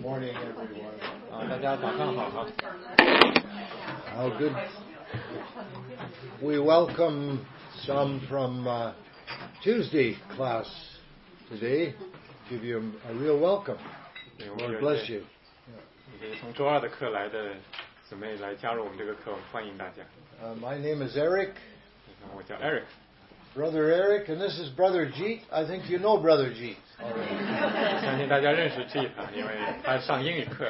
morning, everyone. 大家早上好哈。 How good. We welcome some from Tuesday class today. Give you a real welcome. Lord bless you. 从周二的课来的姊妹来加入我们这个课，欢迎大家。 My name is Eric. 我叫 Eric. Brother Eric, and this is Brother Jeet. I think you know Brother Jeet already. 相信大家认识 Jeet， 因为他上英语课。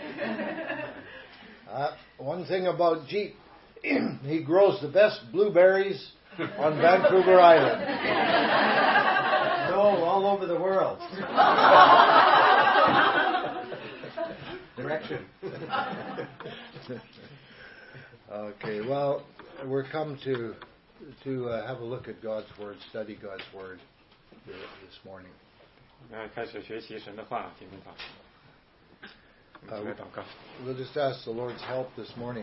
One thing about Jeet, he grows the best blueberries on Vancouver Island. No, all over the world. Direction. Okay, well, we're come to have a look at God's Word, study God's Word this morning. 开始学习神的话，今天早上。我们来祷告。 We'll just ask the Lord's help this morning.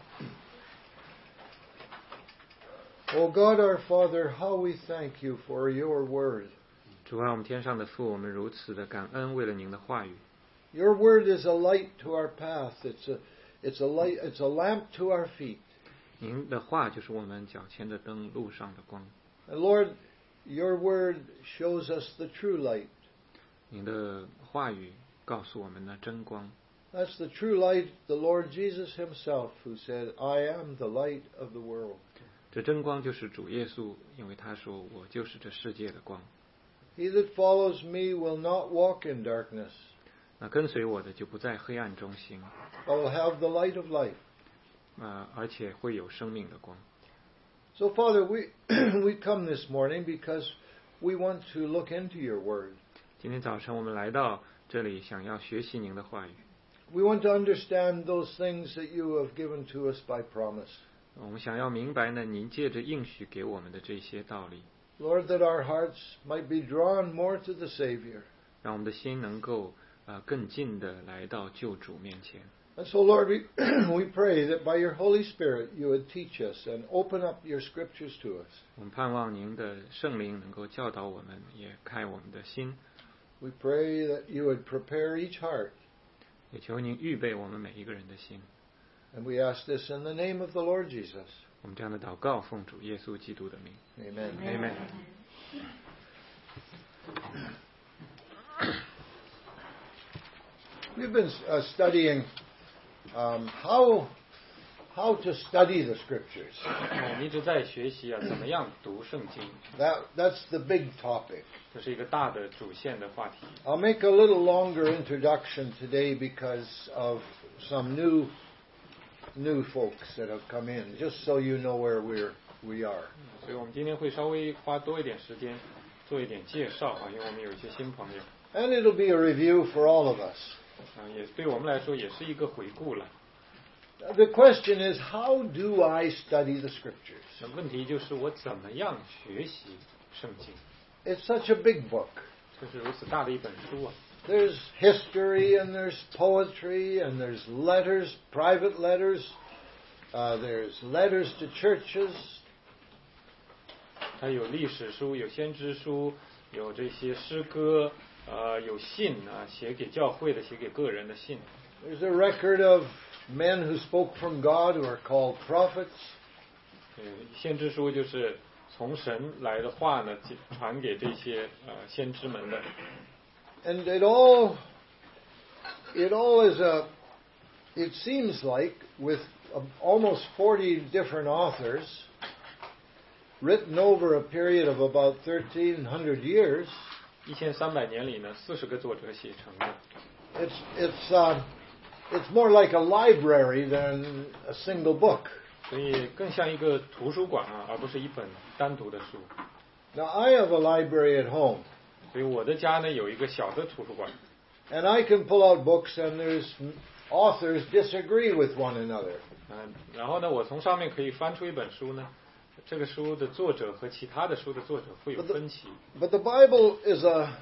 Oh God, our Father, how we thank you for your Word. 主啊，我们天上的父，我们如此的感恩，为了您的话语。 Your Word is a light to our path. It's a lamp to our feet. 您的话就是我们脚前的灯，路上的光。 And Lord, your Word shows us the true light. 您的话语告诉我们的真光。 That's the true light, the Lord Jesus himself, who said, I am the light of the world. 这真光就是主耶稣，因为他说我就是这世界的光。 He that follows me will not walk in darkness. 那跟随我的就不在黑暗中行， but will have the light of life. 而且会有生命的光。 So Father, we come this morning because we want to look into your word. 今天早晨我们来到这里，想要学习您的话语。 We want to understand those things that you have given to us by promise. 我们想要明白呢，您借着应许给我们的这些道理。 Lord, that our hearts might be drawn more to the Savior. 让我们的心能够更近的来到救主面前。 And so, Lord, we pray that by your Holy Spirit you would teach us and open up your scriptures to us. 我们盼望您的圣灵能够教导我们，也开我们的心。 We pray that you would prepare each heart. 也求您预备我们每一个人的心。 And we ask this in the name of the Lord Jesus. 我们这样的祷告，奉主耶稣基督的名。 Amen. Amen. We've been studying how to study the scriptures. 我们一直在学习怎么样读圣经。 That's the big topic. 这是一个大的主线的话题。 I'll make a little longer introduction today because of some new folks that have come in, just so you know where we are. 所以我们今天会稍微花多一点时间做一点介绍因为我们有一些新朋友。 And it'll be a review for all of us. 也对我们来说也是一个回顾了。 The question is, how do I study the scriptures? 问题就是我怎么样学习圣经？ It's such a big book. 这是如此大的一本书 There's history and there's poetry and there's letters, private letters. There's letters to churches. 它有历史书，有先知书，有这些诗歌，有信写给教会的，写给个人的信。 There's a record of men who spoke from God who are called prophets. 先知书就是从神来的话呢，传给这些先知们的。 And it all is it seems like with almost 40 different authors written over a period of about 1,300 years. 1300年里呢，40个作者写成的。 It's more like a library than a single book. 所以更像一个图书馆而不是一本单独的书。 Now I have a library at home. 所以我的家呢有一个小的图书馆。 And I can pull out books and there's authors disagree with one another. 然后呢，我从上面可以翻出一本书呢，这个书的作者和其他的书的作者会有分歧。 But the Bible is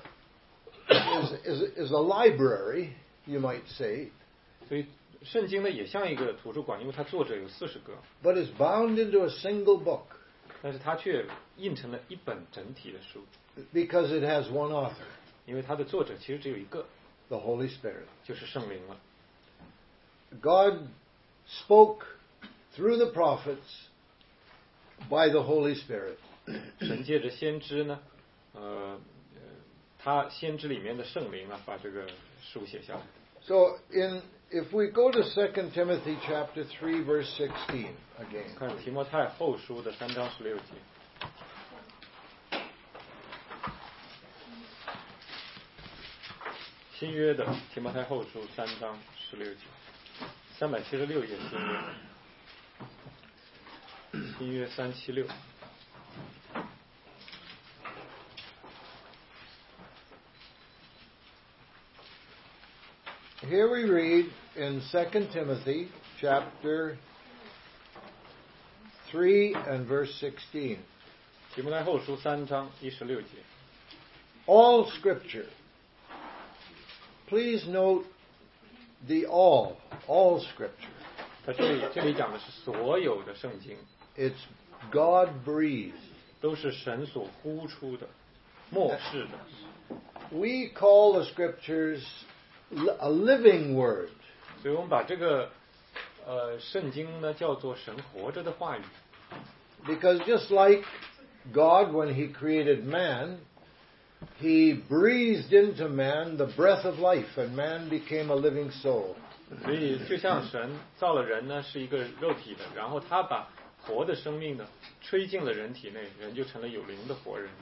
a library, you might say. 所以圣经呢也像一个图书馆，因为它作者有40个。 But it's bound into a single book. 但是它却印成了一本整体的书。 Because it has one author. 因为它的作者其实只有一个。 the Holy Spirit. 就是圣灵了。 God spoke through the prophets by the Holy Spirit. 神借着先知呢，他先知里面的圣灵啊，把这个书写下来。 So if we go to 2 Timothy chapter 3 verse 16 again. 看提摩太后书的3章16节。新约的提摩太后书3章16节，376页新约376。 Here we read in 2 Timothy chapter 3 and verse 16. 提摩太后书3章16节。 All Scripture. Please note the all Scripture. 他这里讲的是所有的圣经。 It's God breathed. 都是神所呼出的，默示的。 We call the Scriptures a living word. 所以我们把这个圣经呢叫做神活着的话语。 Because just like God when He created man, He breathed into man the breath of life, and man became a living soul. 所以就像神造了人呢是一个肉体的，然后他把活的生命呢吹进了人体内，人就成了有灵的活人。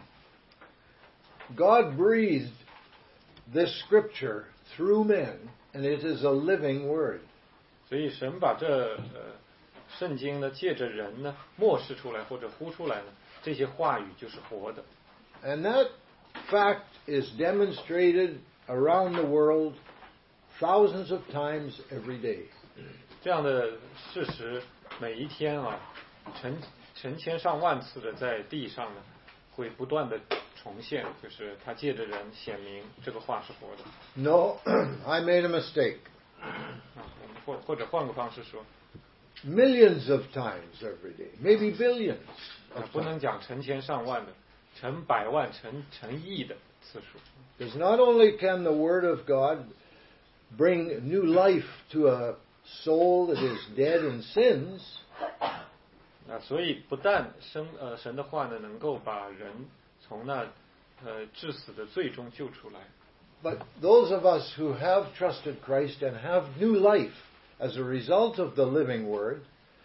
God breathed this Scripture through men, and it is a living word. 所以神把这圣经呢借着人呢默示出来或者呼出来呢，这些话语就是活的。 And that fact is demonstrated around the world thousands of times every day. 这样的事实每一天啊，成千上万次的在地上呢，会不断的重现，就是他借着人显明这个话是活的。 No, I made a mistake. 或者换个方式说 Millions of times every day, maybe billions. 不能讲成千上万的，成百万、成亿的次数。 Because not only can the Word of God bring new life to a soul that is dead in sins, 所以不但神的话呢，能够把人从那致死的罪中救出来。 But those of us who have trusted Christ and have new life as a result of the living Word,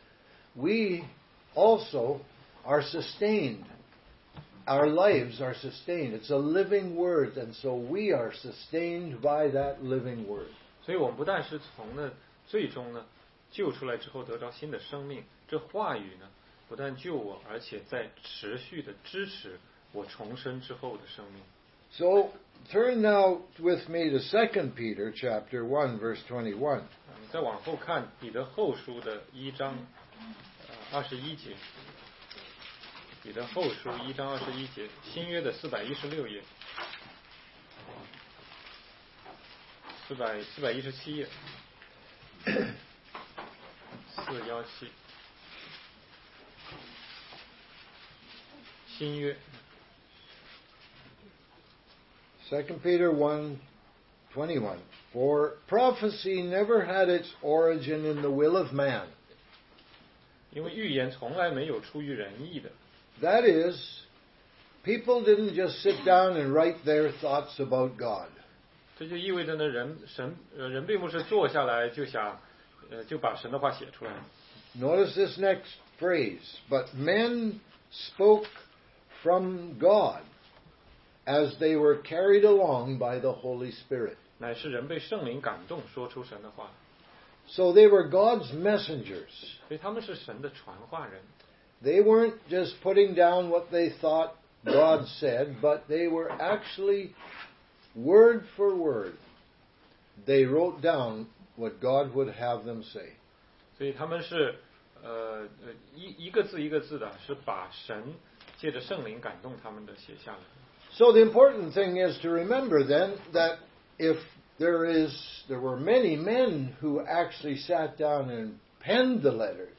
we also are sustained. Our lives are sustained. It's a living Word, and so we are sustained by that living Word. 所以我们不但是从那最终呢救出来之后得到新的生命，这话语呢不但救我，而且在持续的支持我重生之后的生命。 So turn now with me to 2 Peter chapter 1 verse 21. 你再往后看彼得后书的1章21节，彼得后书1章21节，新约的416页，417页，417，新约。 2 Peter 1:21. For prophecy never had its origin in the will of man. 因为预言从来没有出于人意的。 That is, people didn't just sit down and write their thoughts about God. 这就意味着呢，人并不是坐下来就想，就把神的话写出来。 Notice this next phrase. But men spoke from God as they were carried along by the Holy Spirit. 乃是人被圣灵感动，说出神的话。 So they were God's messengers. 所以他们是神的传话人。 They weren't just putting down what they thought God said, but they were actually, word for word, they wrote down what God would have them say. 所以他们是一个字一个字的，是把神借着圣灵感动他们的写下来。 So the important thing is to remember then that if there were many men who actually sat down and penned the letters.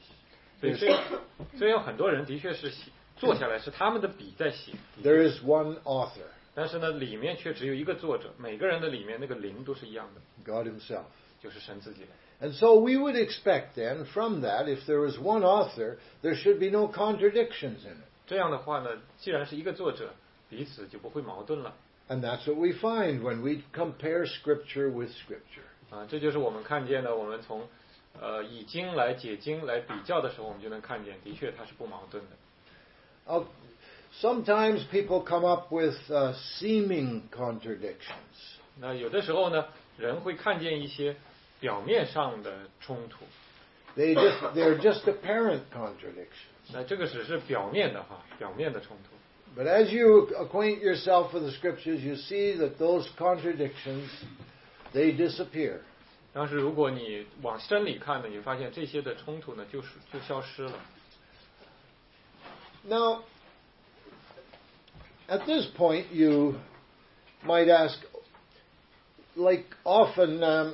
所以有很多人的确是坐下来是他们的笔在写。 There is one author. 但是呢，里面却只有一个作者，每个人的里面那个灵都是一样的， God Himself. 就是神自己的。 And so we would expect then from that, if there was one author, there should be no contradictions in it. 这样的话呢，既然是一个作者，彼此就不会矛盾了。 And that's what we find when we compare Scripture with Scripture. 啊，这就是我们看见的，我们从以经来解经来比较的时候，我们就能看见，的确它是不矛盾的。 Sometimes people come up with seeming contradictions. 那有的时候呢，人会看见一些表面上的冲突。 They're just apparent contradictions. 那这个只是表面的表面的冲突。 But as you acquaint yourself with the Scriptures, you see that those contradictions, they disappear. 但是如果你往深里看呢，你会发现这些的冲突呢，就消失了。 Now, at this point, you might ask, like often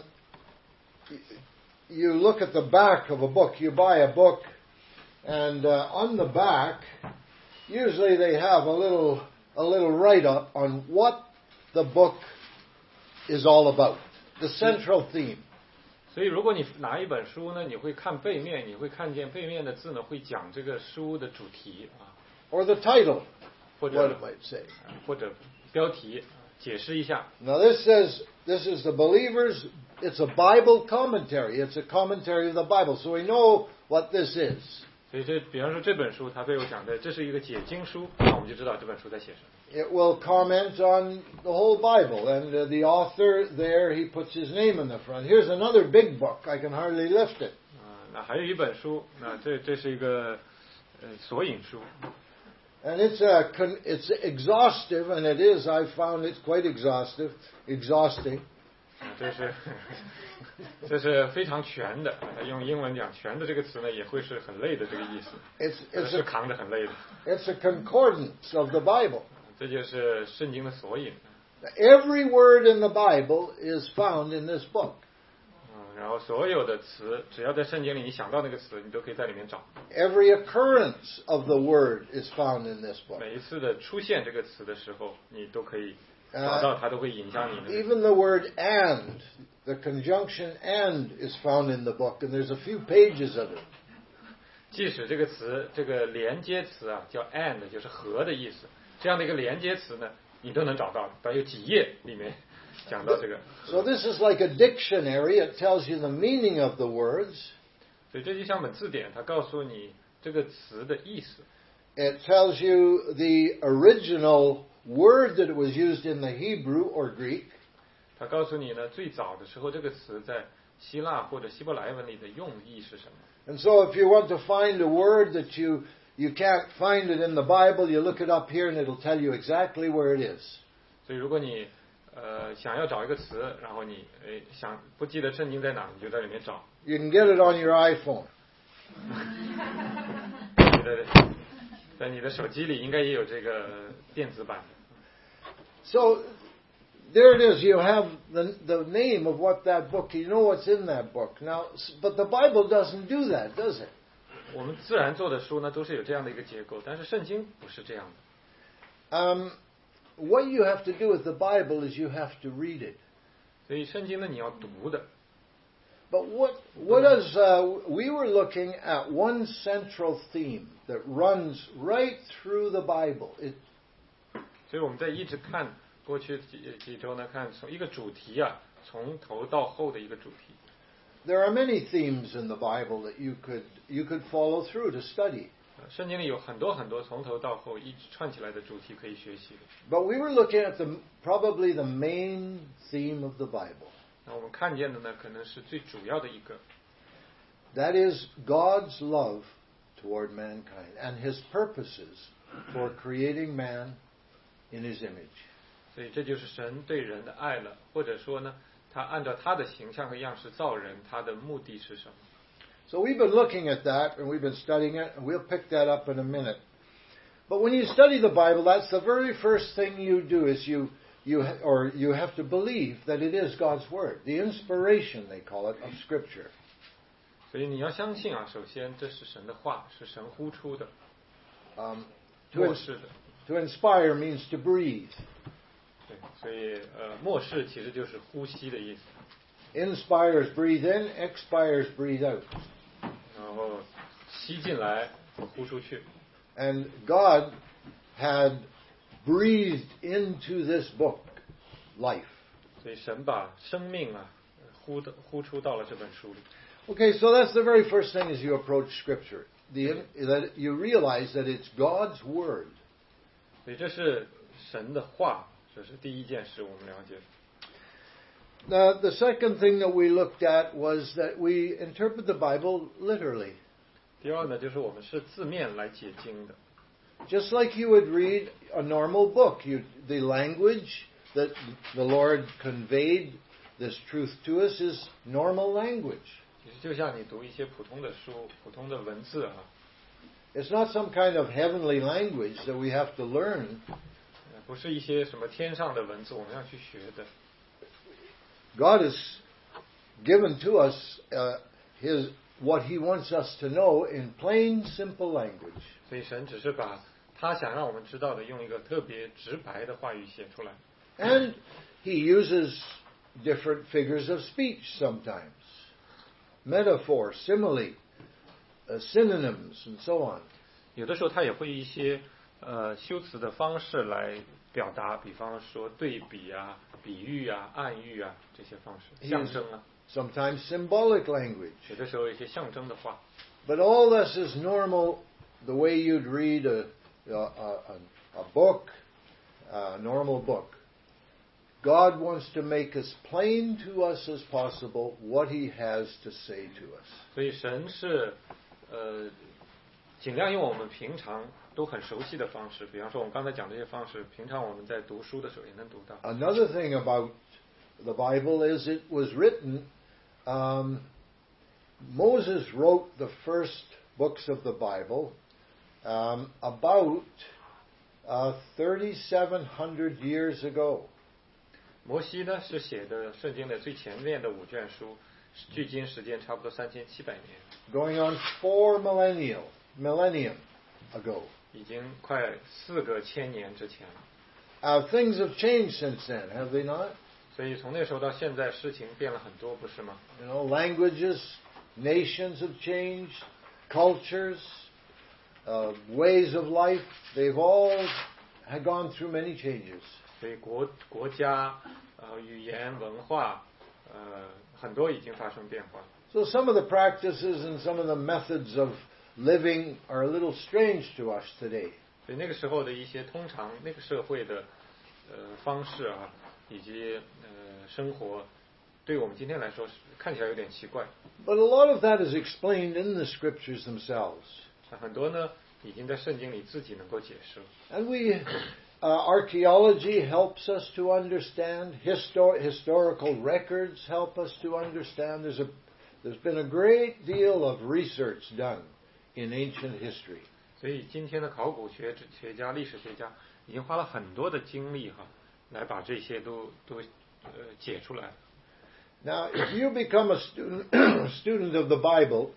you look at the back of a book, you buy a book, and on the back, usually they have a little write-up on what the book is all about, the central theme. 所以，如果你拿一本书呢，你会看背面，你会看见背面的字呢，会讲这个书的主题啊。 Or the title, 或 what 者 it might say. 或者标题，解释一下。 Now this says, this is the believers, it's a Bible commentary. It's a commentary of the Bible. So we know what this is. 所以比方说这本书，它背后讲的这是一个解经书，那我们就知道这本书在写什么。 It will comment on the whole Bible, and the author there, he puts his name in the front. Here's another big book. I can hardly lift it. 那还有一本书，那这是一个索引书。 And it's exhaustive, and it is. I found it's quite exhausting. 这是非常全的。用英文讲“全”的这个词呢，也会是很累的这个意思。是扛得很累的。 It's a concordance of the Bible. 这就是圣经的索引。 Every word in the Bible is found in this book. 然后所有的词，只要在圣经里你想到那个词，你都可以在里面找。 Every occurrence of the word is found in this book. 每一次的出现这个词的时候，你都可以找到，它都会影响你。 Even the word "and", the conjunction "and" is found in the book, and there's a few pages of it. 即使这个词，这个连接词啊，叫 "and"， 就是和的意思。这样的一个连接词呢，你都能找到，大概有几页里面讲到这个。 So this is like a dictionary. It tells you the meaning of the words. 所以这就像本字典，它告诉你这个词的意思。 It tells you the original word that it was used in the Hebrew or Greek. 它告诉你呢，最早的时候这个词在希腊或者希伯来文里的用意是什么。 And so if you want to find a word that you can't find it in the Bible, you look it up here and it'll tell you exactly where it is. 所以如果你想要找一个词，然后你不记得圣经在哪，你就在里面找。 You can get it on your iPhone. 在你的手机里应该也有这个电子版的。 So there it is. You have the name of what that book. You know what's in that book. Now, but the Bible doesn't do that, does it? 我们自然做的书呢，都是有这样的一个结构，但是圣经不是这样的。 What you have to do with the Bible is you have to read it. 所以圣经呢，你要读的。 But what does we were looking at one central theme that runs right through the Bible. 所以我们在一直看过去几周呢，看从一个主题啊，从头到后的一个主题。 There are many themes in the Bible that you could follow through to study. 圣经里有很多很多从头到后一直串起来的主题可以学习的。 But we were looking at probably the main theme of the Bible. 那我们看见的呢，可能是最主要的一个。 That is God's love toward mankind and His purposes for creating man in His image. 所以这就是神对人的爱了，或者说呢，他按照他的形象和样式造人，他的目的是什么？ So we've been looking at that, and we've been studying it, and we'll pick that up in a minute. But when you study the Bible, that's the very first thing you do is you have to believe that it is God's Word, the inspiration, they call it, of Scripture. 所以你要相信啊，首先这是神的话，是神呼出的， To 漠视的。 inspire means to breathe. 所以默示其实就是呼吸的意思。 Inspires, breathe in. Expires, breathe out. 然后吸进来和呼出去。 And God had breathed into this book life. 所以神把生命啊呼出到了这本书里。 Okay, so that's the very first thing as you approach Scripture. That you realize that it's God's Word. 所以这是神的话，这是第一件事我们了解。 Now, the second thing that we looked at was that we interpret the Bible literally. 第二呢，就是我们是字面来解经的。 Just like you would read a normal book, the language that the Lord conveyed this truth to us is normal language. 其实就像你读一些普通的书、普通的文字啊。 It's not some kind of heavenly language that we have to learn. 不是一些什么天上的文字我们要去学的。 God has given to us what He wants us to know in plain, simple language. 所以神只是把他想让我们知道的用一个特别直白的话语写出来。 And He uses different figures of speech sometimes. Metaphor, simile, synonyms, and so on. 有的时候他也会一些修辞的方式来表达，比方说对比啊、比喻啊、暗喻啊这些方式，象征啊。 Sometimes symbolic language. 有的时候一些象征的话。 But all this is normal, the way you'd read a book, a normal book. God wants to make as plain to us as possible what He has to say to us. 所以神是尽量用我们平常都很熟悉的方式，比方说我们刚才讲这些方式，平常我们在读书的时候也能读到。 Another thing about the Bible is it was written. Moses wrote the first books of the Bible about 3,700 years ago. 摩西呢是写的圣经的最前面的5卷书，距今时间差不多3700年。 Going on 4 millennium ago. 已经快4个千年之前了。 Things have changed since then, have they not? 所以从那时候到现在，事情变了很多，不是吗？ You know, languages, nations have changed, cultures, ways of life, they've all had gone through many changes. 所以国家、语言、文化，很多已经发生变化。 So some of the practices and some of the methods of living are a little strange to us today. 所以那个时候的一些通常那个社会的方式啊，以及生活，对我们今天来说看起来有点奇怪。 But a lot of that is explained in the scriptures themselves. 很多呢已经在圣经里自己能够解释。 And archaeology helps us to understand. Historical records help us to understand. There's been a great deal of research done in ancient history. 所以今天的考古学家、历史学家已经花了很多的精力来把这些都解出来。 Now, if you become a student of the Bible,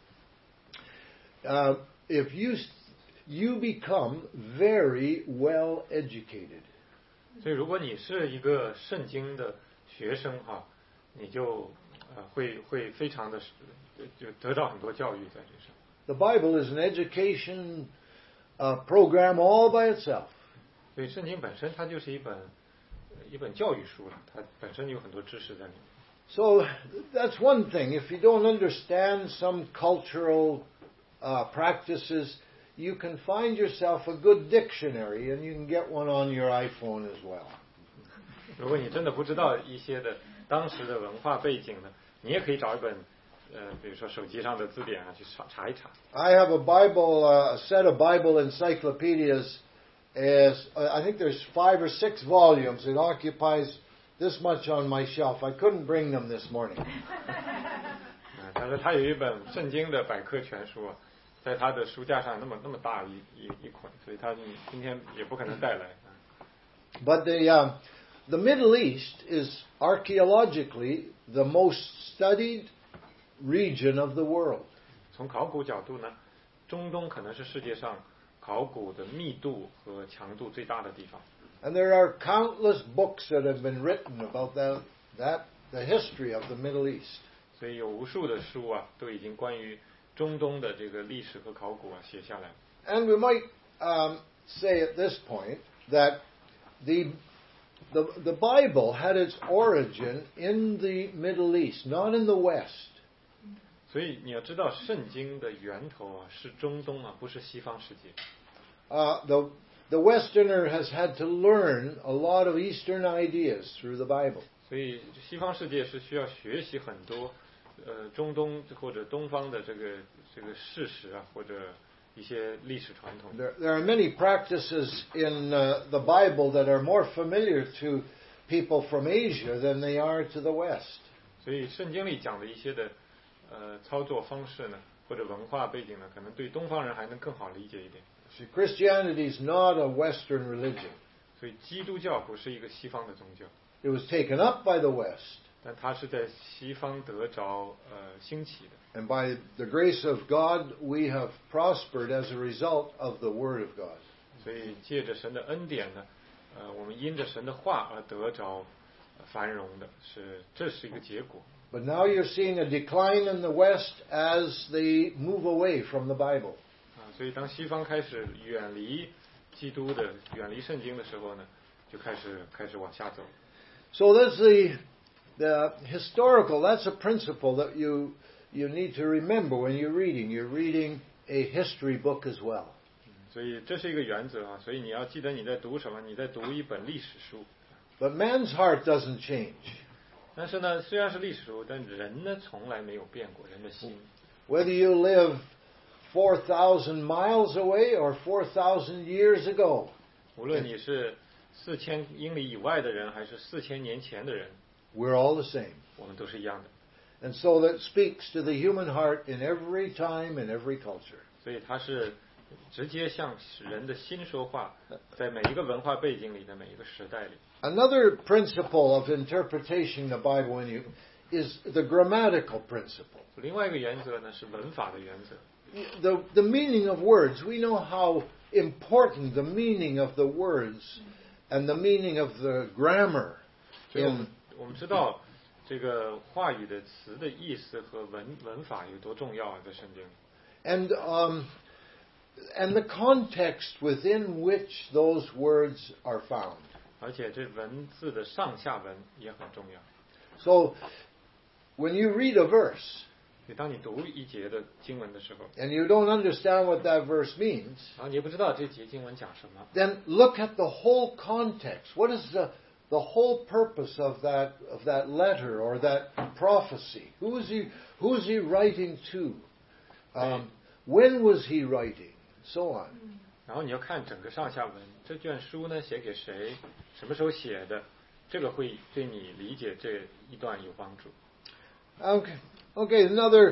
if you become very well educated. 所以如果你是一个圣经的学生你就会非常的就得到很多教育在这上。 The Bible is an education program all by itself. 所以圣经本身它就是一本教育书了，它本身有很多知识在里面。 So that's one thing. If you don't understand some cultural practices, you can find yourself a good dictionary, and you can get one on your iPhone as well. 如果你真的不知道一些的当时的文化背景呢，你也可以找一本比如说手机上的字典去查一查。 I have a set of Bible encyclopedias. I think there's 5 or 6 volumes. It occupies this much on my shelf. I couldn't bring them this morning. 但是他有一本圣经的百科全书在他的书架上那么大一捆，所以他今天也不可能带来。 But the Middle East is archaeologically the most studied region of the world. 从考古角度呢，中东可能是世界上考古的密度和强度最大的地方。 And there are countless books that have been written about the history of the Middle East. 所以有无数的书啊，都已经关于中东的这个历史和考古啊写下来。 And we might say at this point that the Bible had its origin in the Middle East, not in the West. 所以你要知道，圣经的源头啊是中东啊，不是西方世界。 The Westerner has had to learn a lot of Eastern ideas through the Bible. 所以西方世界是需要学习很多中东或者东方的这个事实啊，或者一些历史传统。 There are many practices in the Bible that are more familiar to people from Asia than they are to the West. 所以圣经里讲的一些的操作方式呢，或者文化背景呢，可能对东方人还能更好理解一点。 See, Christianity is not a Western religion. 所以基督教不是一个西方的宗教。 It was taken up by the West. 但它是在西方得着兴起的。 And by the grace of God, we have prospered as a result of the Word of God. 所以借着神的恩典呢，我们因着神的话而得着繁荣的，这是一个结果。 But now you're seeing a decline in the West as they move away from the Bible. 所以当西方开始远离基督的、远离圣经的时候呢，就开始往下走。 So that's the historical. That's a principle that you need to remember when you're reading. You're reading a history book as well. 所以这是一个原则啊，所以你要记得你在读什么，你在读一本历史书。 But man's heart doesn't change. 但是呢，虽然是历史书，但人呢从来没有变过，人的心。 Whether you live 4,000 miles away or 4,000 years ago. 无论你是4000英里以外的人，还是4000年前的人， we're all the same. 我们都是一样的。 And so that speaks to the human heart in every time, in every culture. 所以它是直接向人的心说话，在每一个文化背景里的每一个时代里。 Another principle of interpreting the Bible is the grammatical principle. 另外一个原则呢是文法的原则。 The meaning of words. We know how important the meaning of the words and the meaning of the grammar. 所以我们知道这个话语的词的意思和文法有多重要啊，在圣经里。 And the context within which those words are found. 而且这文字的上下文也很重要。 So, when you read a verse, 当你读一节的经文的时候 and you don't understand what that verse means, 然后你也不知道这节经文讲什么 then look at the whole context. What is the whole purpose of that letter or that prophecy? Who is he writing to? When was he writing? So on. 然后你要看整个上下文，这卷书呢写给谁，什么时候写的，这个会对你理解这一段有帮助。 Okay, another,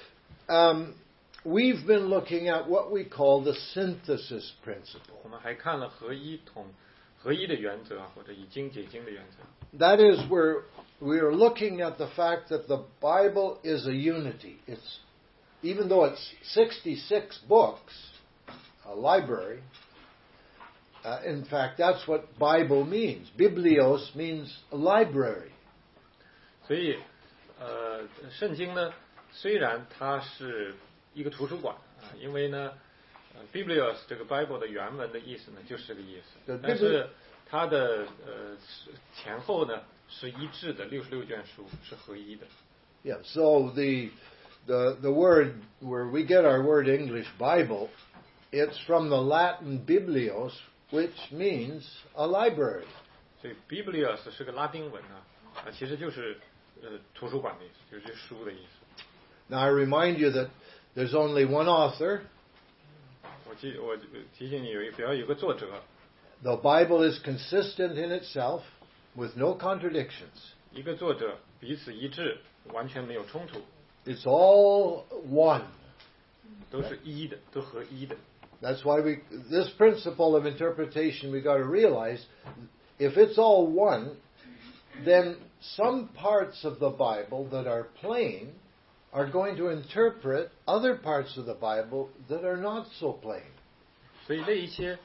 we've been looking at what we call the synthesis principle. 我们还看了合一的原则，或者以经解经的原则。 That is where we are looking at the fact that the Bible is a unity. It's, even though it's 66 books, a library, in fact, that's what Bible means. Biblios means a library. 所以圣经呢，虽然它是一个图书馆啊，因为呢，Biblios 这个 Bible 的原文的意思呢就是这个意思，但是它的前后呢是一致的，66卷书是合一的。 Yeah, so the word where we get our word English Bible, it's from the Latin biblios, which means a library. 所以 Biblios 是个拉丁文啊，其实就是图书馆的意思，就是书的意思。 Now I remind you that there's only one author. 我提醒你有个作者。 The Bible is consistent in itself, with no contradictions. 一个作者彼此一致，完全没有冲突。 It's all one. 都是一的，都合一的。 That's why this principle of interpretation we got to realize, if it's all one, then some parts of the Bible that are plain are going to interpret other parts of the Bible that are not so plain. 所以那一些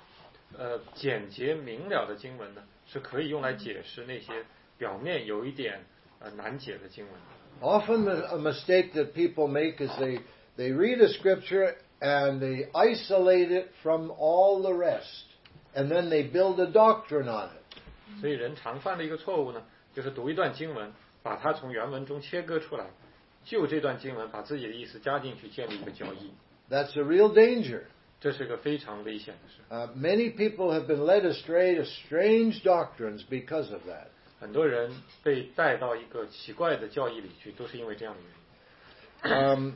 简洁明了的经文呢，是可以用来解释那些表面有一点难解的经文。 Often a mistake that people make is they read a scripture and they isolate it from all the rest, and then they build a doctrine on it. 所以人常犯的一个错误呢，就是读一段经文，把它从原文中切割出来，就这段经文把自己的意思加进去，建立一个教义。 That's a real danger. 这是个非常危险的事。 Many people have been led astray to strange doctrines because of that. 很多人被带到一个奇怪的教义里去，都是因为这样的原因。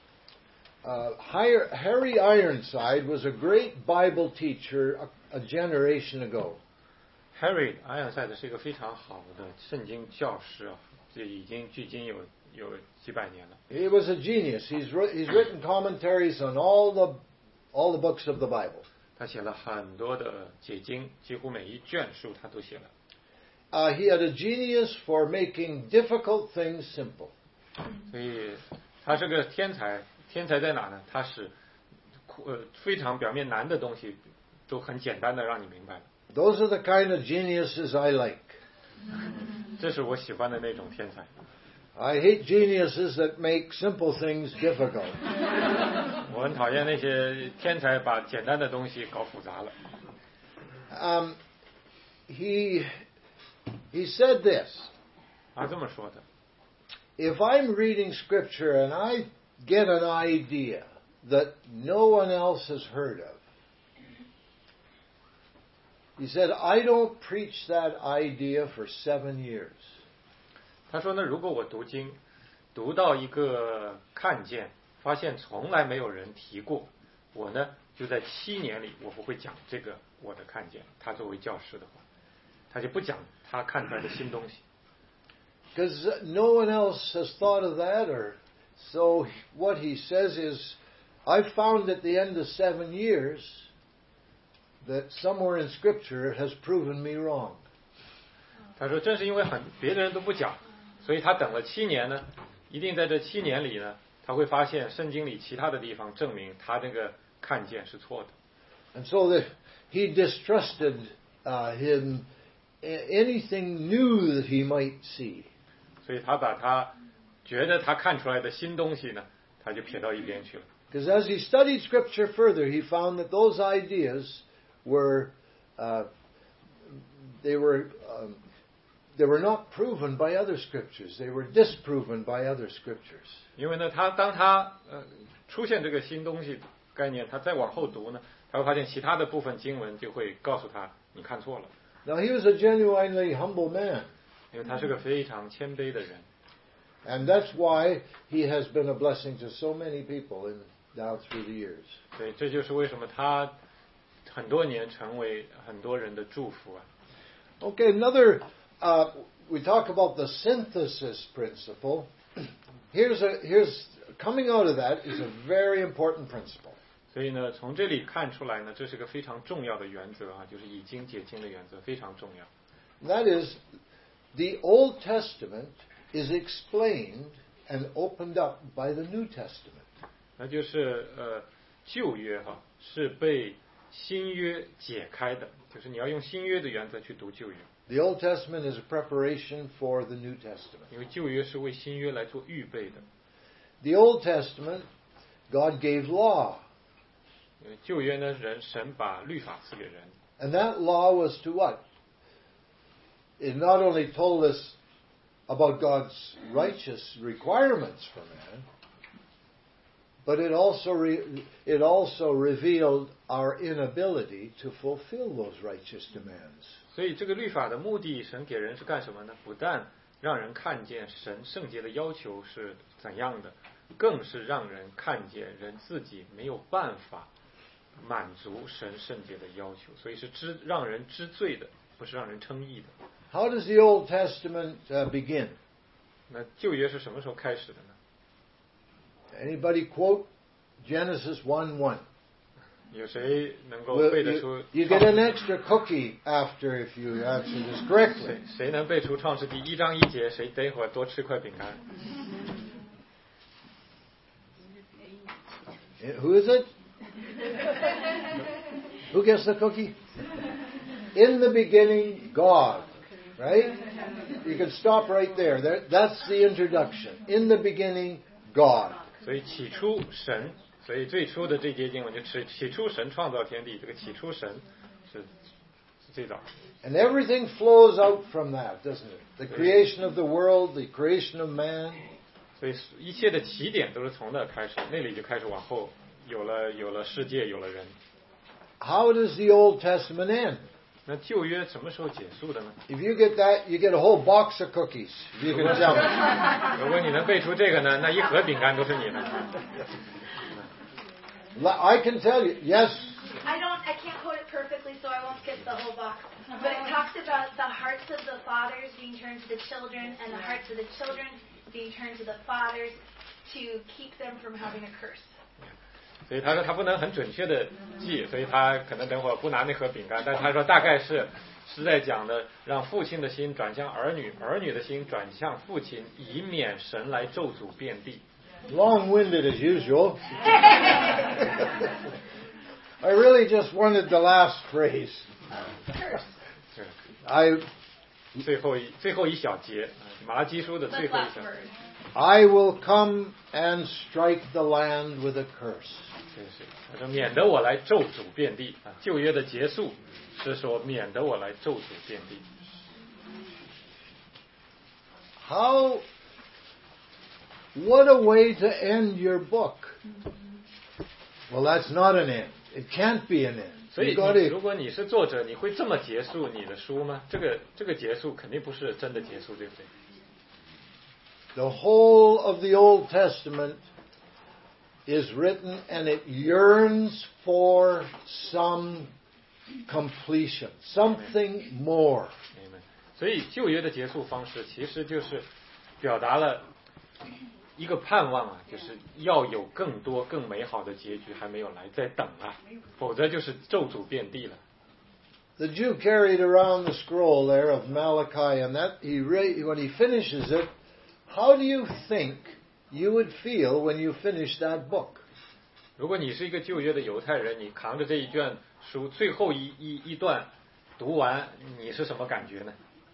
Harry Ironside was a great Bible teacher a generation ago. Harry Ironside 是一个非常好的圣经教师啊，这已经距今有几百年了。 He was a genius. He's written commentaries on all the books of the Bible. 他写了很多的解经，几乎每一卷书他都写了。 He had a genius for making difficult things simple. 所以他是个天才。天才在哪呢？他是非常表面难的东西都很简单的让你明白了。 Those are the kind of geniuses I like. 这是我喜欢的那种天才。 I hate geniuses that make simple things difficult. 我很讨厌那些天才把简单的东西搞复杂了。 He said this. 他这么说的。 If I'm reading scripture and I get an idea that no one else has heard of, he said, I don't preach that idea for 7 years. 他说呢，如果我读经读到一个看见，发现从来没有人提过，我呢就在7年里我不会讲这个我的看见。他作为教师的话，他就不讲他看出来的新东西。 Because no one else has thought of that, or so what he says is, I found at the end of 7 years that somewhere in Scripture has proven me wrong. 他说正是因为别的人都不讲，所以他等了7年呢，一定在这7年里呢，他会发现圣经里其他的地方证明他这个看见是错的。 And so he distrusted him anything new that he might see. 所以他把他觉得他看出来的新东西呢，他就撇到一边去了。 Because as he studied Scripture further, he found that those ideas were they were not proven by other scriptures. They were disproven by other scriptures. 因为呢，当他出现这个新东西概念，他再往后读呢，他会发现其他的部分经文就会告诉他你看错了。 Now he was a genuinely humble man. 因为他是个非常谦卑的人。 And that's why he has been a blessing to so many people down through the years. 对，这就是为什么他很多年成为很多人的祝福啊。 Okay, we talk about the synthesis principle. Here's coming out of that is a very important principle. 所以呢，从这里看出来呢，这是个非常重要的原则啊，就是以经解经的原则非常重要。 That is, the Old Testament is explained and opened up by the New Testament. 那就是旧约是被新约解开的，就是你要用新约的原则去读旧约。 The Old Testament is a preparation for the New Testament. 因为旧约是为新约来做预备的。 The Old Testament, God gave law. 旧约呢，神把律法赐给人。 And that law was to what? It not only told us about God's righteous requirements for man, but it also revealed our inability to fulfill those righteous demands. 所以这个律法的目的，神给人是干什么呢？不但让人看见神圣洁的要求是怎样的，更是让人看见人自己没有办法满足神圣洁的要求，所以是让人知罪的，不是让人称义的。 How does the Old Testament begin? 那旧约是什么时候开始的呢？ Anybody quote Genesis 1:1? 有谁能够背得出？ You get an extra cookie after if you answer this correctly. 谁能背出创世纪1章1节？谁等会儿多吃块饼干。 Who is it? Who gets the cookie? In the beginning, God. Right? You can stop right there. That's the introduction. In the beginning, God. 所以起初神，所以最初的这节经文就起初神创造天地，这个起初神是最早。 And everything flows out from that, doesn't it? The creation of the world, the creation of man. 所以一切的起点都是从那开始，那里就开始往后有了世界，有了人。 How does the Old Testament end? 那旧约什么时候结束的呢？ If you get that, you get a whole box of cookies. You can tell me. 如果你能背出这个呢，那一盒饼干都是你的。 I can tell you, yes. I can't quote it perfectly, so I won't skip the whole box. But it talks about the hearts of the fathers being turned to the children, and the hearts of the children being turned to the fathers to keep them from having a curse. 所以他说他不能很准确的记，所以他可能等会儿不拿那盒饼干，但是他说大概是在讲的，让父亲的心转向儿女，儿女的心转向父亲，以免神来咒诅遍地。 Long-winded as usual. I really just wanted the last phrase. 最后一小节，马拉基书的最后一小节。 I will come and strike the land with a curse. 他说免得我来咒诅遍地啊！旧约的结束是说免得我来咒诅遍地。 What a way to end your book. Well, that's not an end. It can't be an end. 所以如果你是作者，你会这么结束你的书吗？这个结束肯定不是真的结束，对不对？ The whole of the Old Testament is written and it yearns for some completion, something more. 所以旧约的结束方式其实就是表达了一个盼望啊，就是要有更多更美好的结局还没有来，在等啊，否则就是咒诅遍地了。 The Jew carried around the scroll there of Malachi, and that when he finishes it, how do you think you would feel when you finish that book? 如果你是一个旧约的犹太人，你扛着这一卷书最后一段读完，你是什么感觉呢？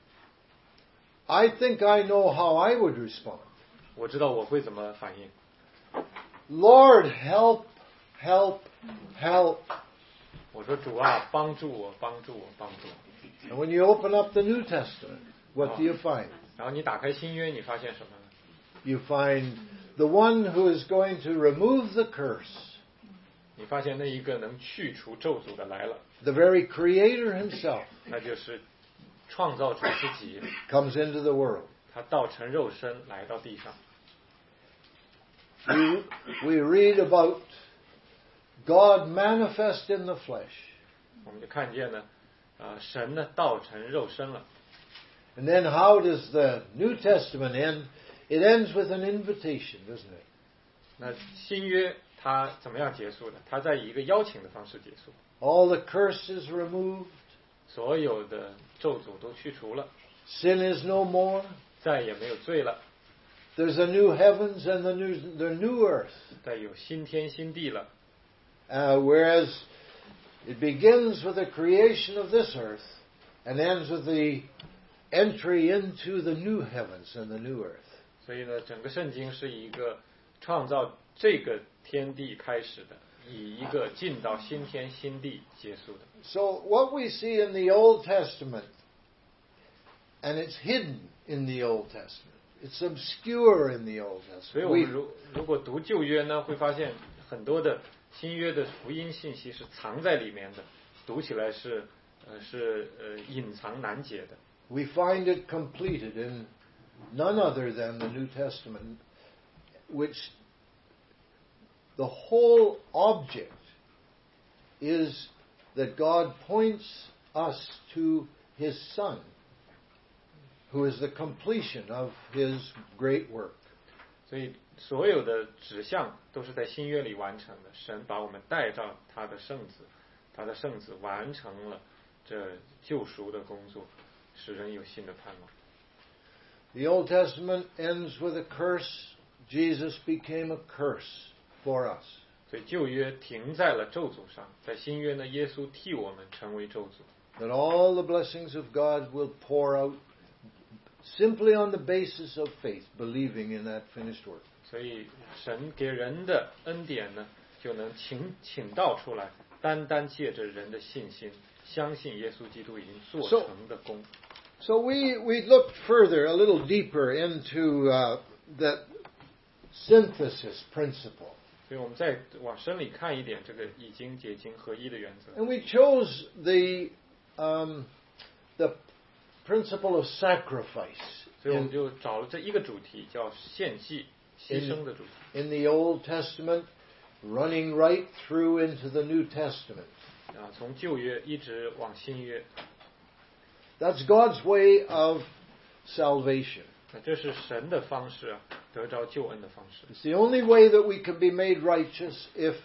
I think I know how I would respond. 我知道我会怎么反应。 Lord, help, help, help. 我说主啊，帮助我，帮助我，帮助我。 And when you open up the New Testament, what do you find? 然后你打开新约，你发现什么呢？ You find the one who is going to remove the curse. 你发现那一个能去除咒诅的来了。 The very Creator Himself 那就是创造主自己 comes into the world. 他道成肉身来到地上。 We read about God manifest in the flesh. 我们就看见呢，神呢道成肉身了。 And then how does the New Testament end? It ends with an invitation, doesn't it? 那新约它怎么样结束的？它在以一个邀请的方式结束。 All the curses removed. 所有的咒诅都去除了， Sin is no more. 再也没有罪了， There's a new heavens and the new earth. 再有新天新地了。 Whereas it begins with the creation of this earth and ends with the entry into the new heavens and the new earth. 所以呢，整个圣经是以一个创造这个天地开始的，以一个进到新天新地结束的。 So what we see in the Old Testament, and it's hidden in the Old Testament. It's obscure in the Old 所以 Testament. 我们如果读旧约呢，会发现很多的新约的福音信息是藏在里面的，读起来是隐藏难解的。 We find it completed in none other than the New Testament, which the whole object is that God points us to His Son, who is the completion of His great work. 所以所有的指向都是在新约里完成的。神把我们带到他的圣子，他的圣子完成了这救赎的工作，使人有新的盼望。 The Old Testament ends with a curse. Jesus became a curse for us. 所以旧约停在了咒诅上，在新约呢，耶稣替我们成为咒诅。 That all the blessings of God will pour out simply on the basis of faith, believing in that finished work. 所以神给人的恩典呢，就能倾倒出来，单单借着人的信心，相信耶稣基督已经做成的功。 So we looked further, a little deeper into the synthesis principle. 所以我们再往深里看一点，这个已经解经合一的原则。 And we chose the principle of sacrifice 所以我们就找了这一个主题，叫献祭、牺牲的主题。 in the Old Testament, running right through into the New Testament. 从旧约一直往新约。 That's God's way of salvation. 这是神的方式啊，得着救恩的方式。 It's the only way that we can be made righteous if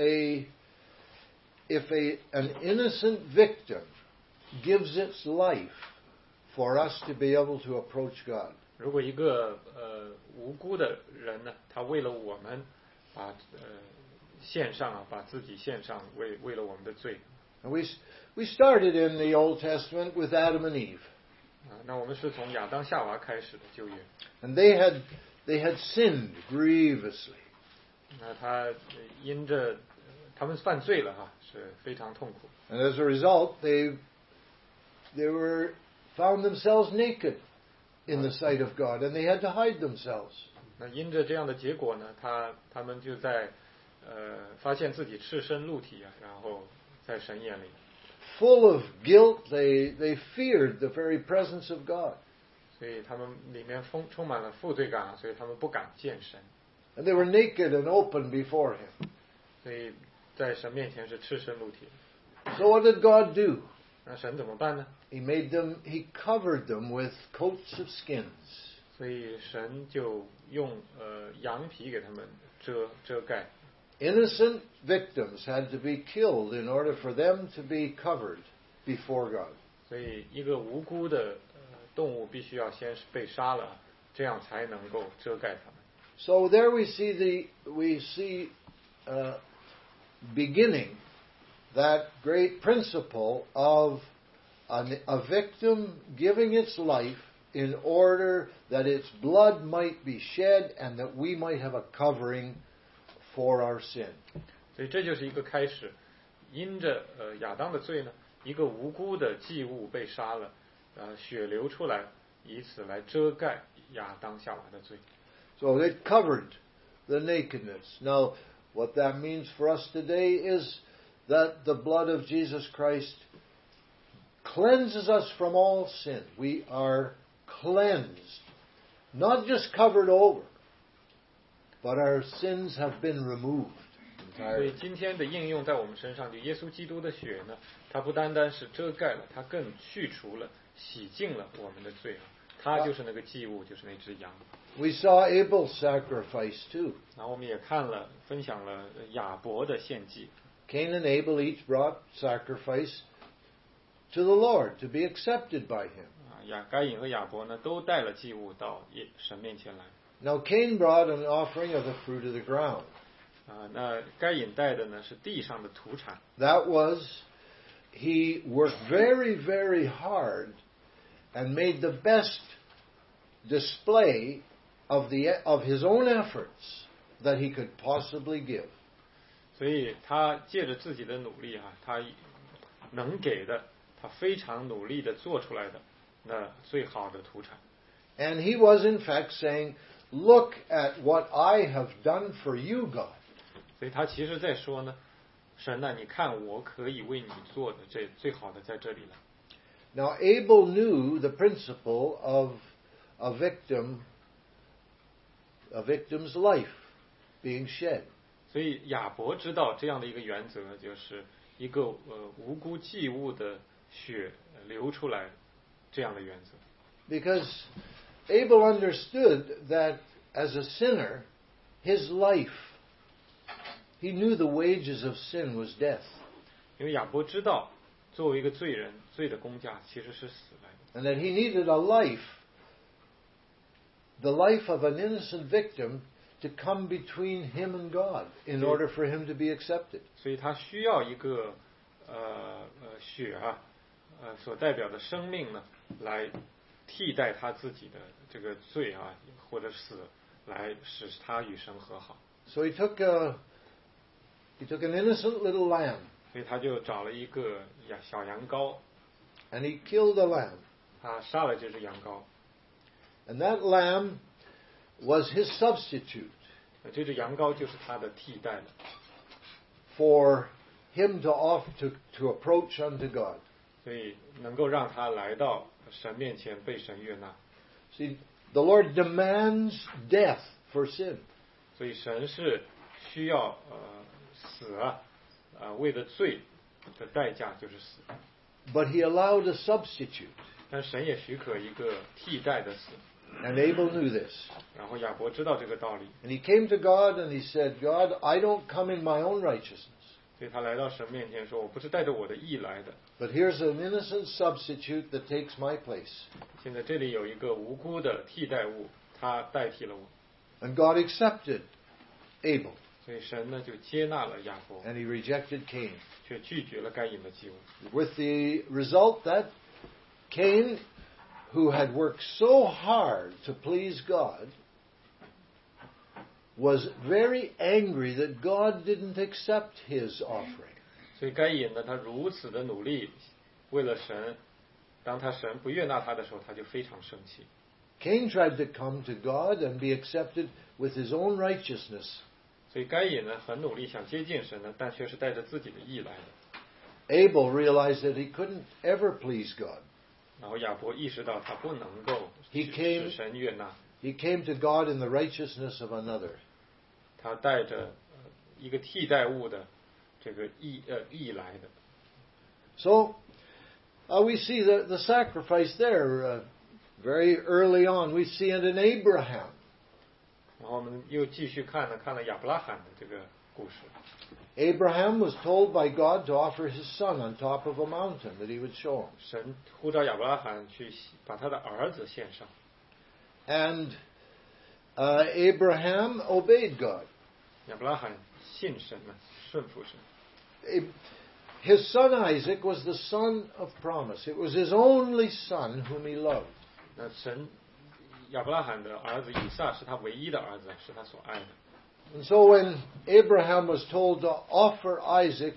an innocent victim gives its life for us to be able to approach God. 如果一个无辜的人呢，他为了我们把献上啊，把自己献上，为了我们的罪。 And we started in the Old Testament with Adam and Eve. 那我们是从亚当夏娃开始的旧约。 And they had sinned grievously. 那他因着他们犯罪了哈，是非常痛苦。 And as a result, they found themselves naked in the sight of God, and they had to hide themselves. 那因着这样的结果呢，他们就在发现自己赤身露体啊，然后在神眼里 Full of guilt, they feared the very presence of God. 所以他们里面充满了负罪感，所以他们不敢见神， And they were naked and open before Him. 所以在神面前是赤身露体。 So what did God do? 那神怎么办呢？ He covered them with coats of skins. 所以神就用羊皮给他们遮盖。 Innocent victims had to be killed in order for them to be covered before God. 所以一个无辜的动物必须要先被杀了，这样才能够遮盖他们。 So there we see beginning that great principle of a victim giving its life in order that its blood might be shed and that we might have a covering for our sin. 所以这就是一个开始，因着亚当的罪呢，一个无辜的祭物被杀了，血流出来，以此来遮盖亚当夏娃的罪。 So it covered the nakedness. Now, what that means for us today is that the blood of Jesus Christ cleanses us from all sin. We are cleansed, not just covered over, but our sins have been removed 所以 entirely. 今天的应用在我们身上，就耶稣基督的血呢，它不单单是遮盖了，它更去除了、洗净了我们的罪啊。它就是那个祭物，就是那只羊。 We saw Abel's sacrifice too. 然后我们也分享了亚伯的献祭。 Cain and Abel each brought sacrifice to the Lord to be accepted by Him. 该隐和亚伯呢，都带了祭物到神面前来。 Now Cain brought an offering of the fruit of the ground. 那该隐带的呢是地上的土产。 That was, he worked very, very hard and made the best display of his own efforts that he could possibly give. 所以他借着自己的努力他能给的，他非常努力的做出来的那最好的土产。 And he was in fact saying, "Look at what I have done for you, God." 所以他其实在说呢，神啊，你看我可以为你做的这最好的在这里了。 Now Abel knew the principle of a victim's life being shed. 所以亚伯知道这样的一个原则，就是一个无辜祭物的血流出来这样的原则。 Because Abel understood that as a sinner, his life, he knew the wages of sin was death. 因为亚伯知道，作为一个罪人，罪的工价其实是死来的。 And that he needed a life, the life of an innocent victim, to come between him and God in order for him to be accepted. 所以他需要一个血所代表的生命呢，来替代他自己的这个罪或者死，来使他与神和好。 So he took an innocent little lamb. 所以他就找了一个小羊羔。 And he killed the lamb. 他杀了这只羊羔。 And that lamb was his substitute. 这只羊羔就是他的替代的。 For him to approach unto God. 所以能够让他来到神面前被神悦纳。 See, the Lord demands death for sin. 所以神是需要死为了罪的代价就是死。 But he allowed a substitute. 但神也许可一个替代的死。 And Abel knew this. 然后亚伯知道这个道理。 And he came to God and he said, God, I don't come in my own righteousness. 所以他来到神面前说，我不是带着我的义来的。 But here's an innocent substitute that takes my place. 现在这里有一个无辜的替代物，他代替了我。 And God accepted Abel. 所以神呢就接纳了亚伯。 And he rejected Cain. 却拒绝了该隐的祭物。 With the result that Cain, who had worked so hard to please God, was very angry that God didn't accept his offering. 所以该隐呢，他如此的努力为了神，当神不悦纳他的时候，他就非常生气。 Cain tried to come to God and be accepted with his own righteousness. 所以该隐呢很努力想接近神呢，但却是带着自己的义来的。 Abel realized that he couldn't ever please God. 然后亚伯意识到他不能够使神悦纳。 He came to God in the righteousness of another. 他带着一个替代物的这个义来的。 So we see the sacrifice there very early on. We see it in Abraham. 然后我们又继续看了亚伯拉罕的这个故事。 Abraham was told by God to offer his son on top of a mountain that he would show him. 神呼召亚伯拉罕去把他的儿子献上。 And Abraham obeyed God. 亚伯拉罕信神呢，顺服神。 His son Isaac was the son of promise. It was his only son whom he loved. 那亚伯拉罕的儿子以撒是他唯一的儿子，是他所爱的。 And so when Abraham was told to offer Isaac,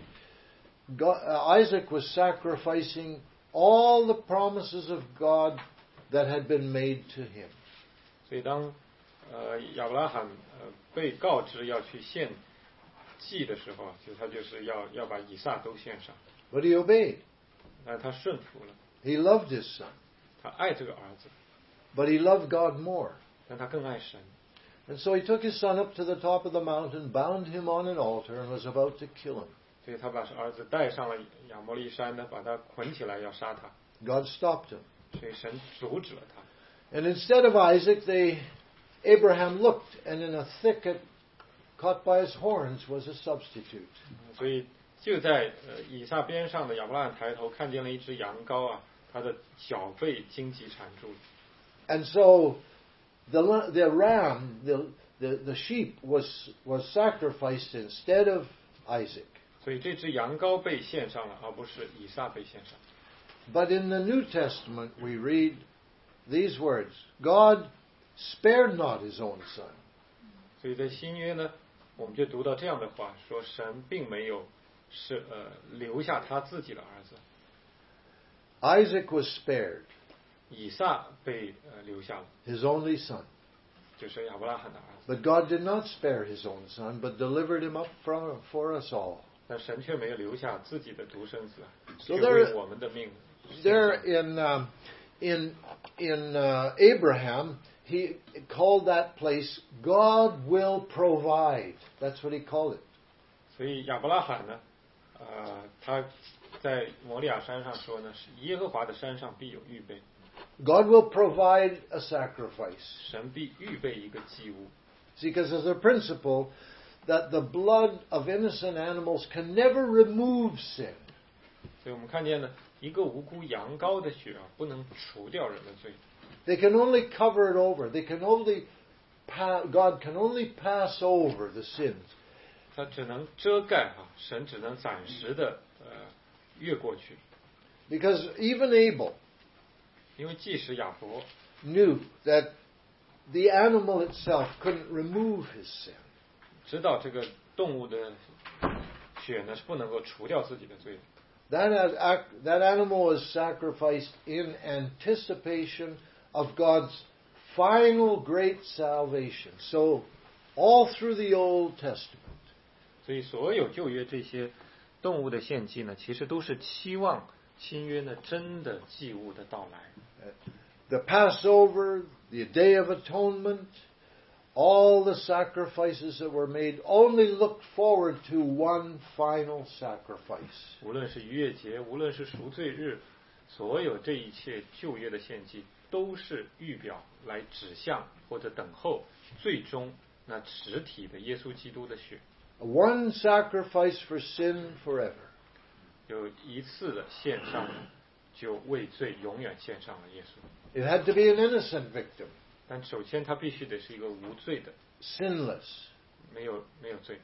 Isaac was sacrificing all the promises of God that had been made to him. 所以当亚伯拉罕被告知要去献祭的时候，他就是要把以撒都献上。 But he obeyed. 他顺服了。 He loved his son. 他爱这个儿子。 But he loved God more. 但他更爱神。 And so he took his son up to the top of the mountain, bound him on an altar, and was about to kill him. 所以他把儿子带上了亚摩利山呢，把他捆起来要杀他。 God stopped him. 所以神阻止了他。 And instead of Isaac, Abraham looked, and in a thicket, caught by his horns, was a substitute. 所以就在以撒边上的亚伯拉罕抬头看见了一只羊羔他的脚被荆棘缠住。 And so the ram, the sheep was sacrificed instead of Isaac. 所以这只羊羔被献上了，而不是以撒被献上。 But in the New Testament we read these words, God spared not his own son. 所以在新约呢，我们就读到这样的话，说神并没有留下他自己的儿子。 Isaac was spared. 以撒被留下了。 His only son. 就是亚伯拉罕的儿子。 But God did not spare his own son, but delivered him up for us all. 但神却没有留下自己的独生子， So 却为我们的命。 There in Abraham, he called that place God will provide. That's what he called it. 所以亚伯拉罕呢，他在摩利亚山上说呢，是耶和华的山上必有预备。 God will provide a sacrifice. 神必预备一个祭物。 See, because there's a principle that the blood of innocent animals can never remove sin. 所以我们看见呢，一个无辜羊羔的血不能除掉人的罪。 They can only cover it over. They can only God can only pass over the sins. 它只能遮盖神只能暂时的越过去。 Because even Abel 因为即使亚伯 knew that the animal itself couldn't remove his sin. 知道这个动物的血呢是不能够除掉自己的罪的。 That animal was sacrificed in anticipation of God's final great salvation. So, all through the Old Testament. 所以所有旧约这些动物的献祭呢，其实都是期望新约呢真的祭物的到来。 The Passover, the Day of Atonement, all the sacrifices that were made only looked forward to one final sacrifice. 无论是逾越节，无论是赎罪日，所有这一切旧约的献祭，都是预表来指向或者等候最终那实体的耶稣基督的血。 One sacrifice for sin forever. 有一次的献上，就为罪永远献上了耶稣。 It had to be an innocent victim. 但首先他必须得是一个无罪的， Sinless. 没有罪。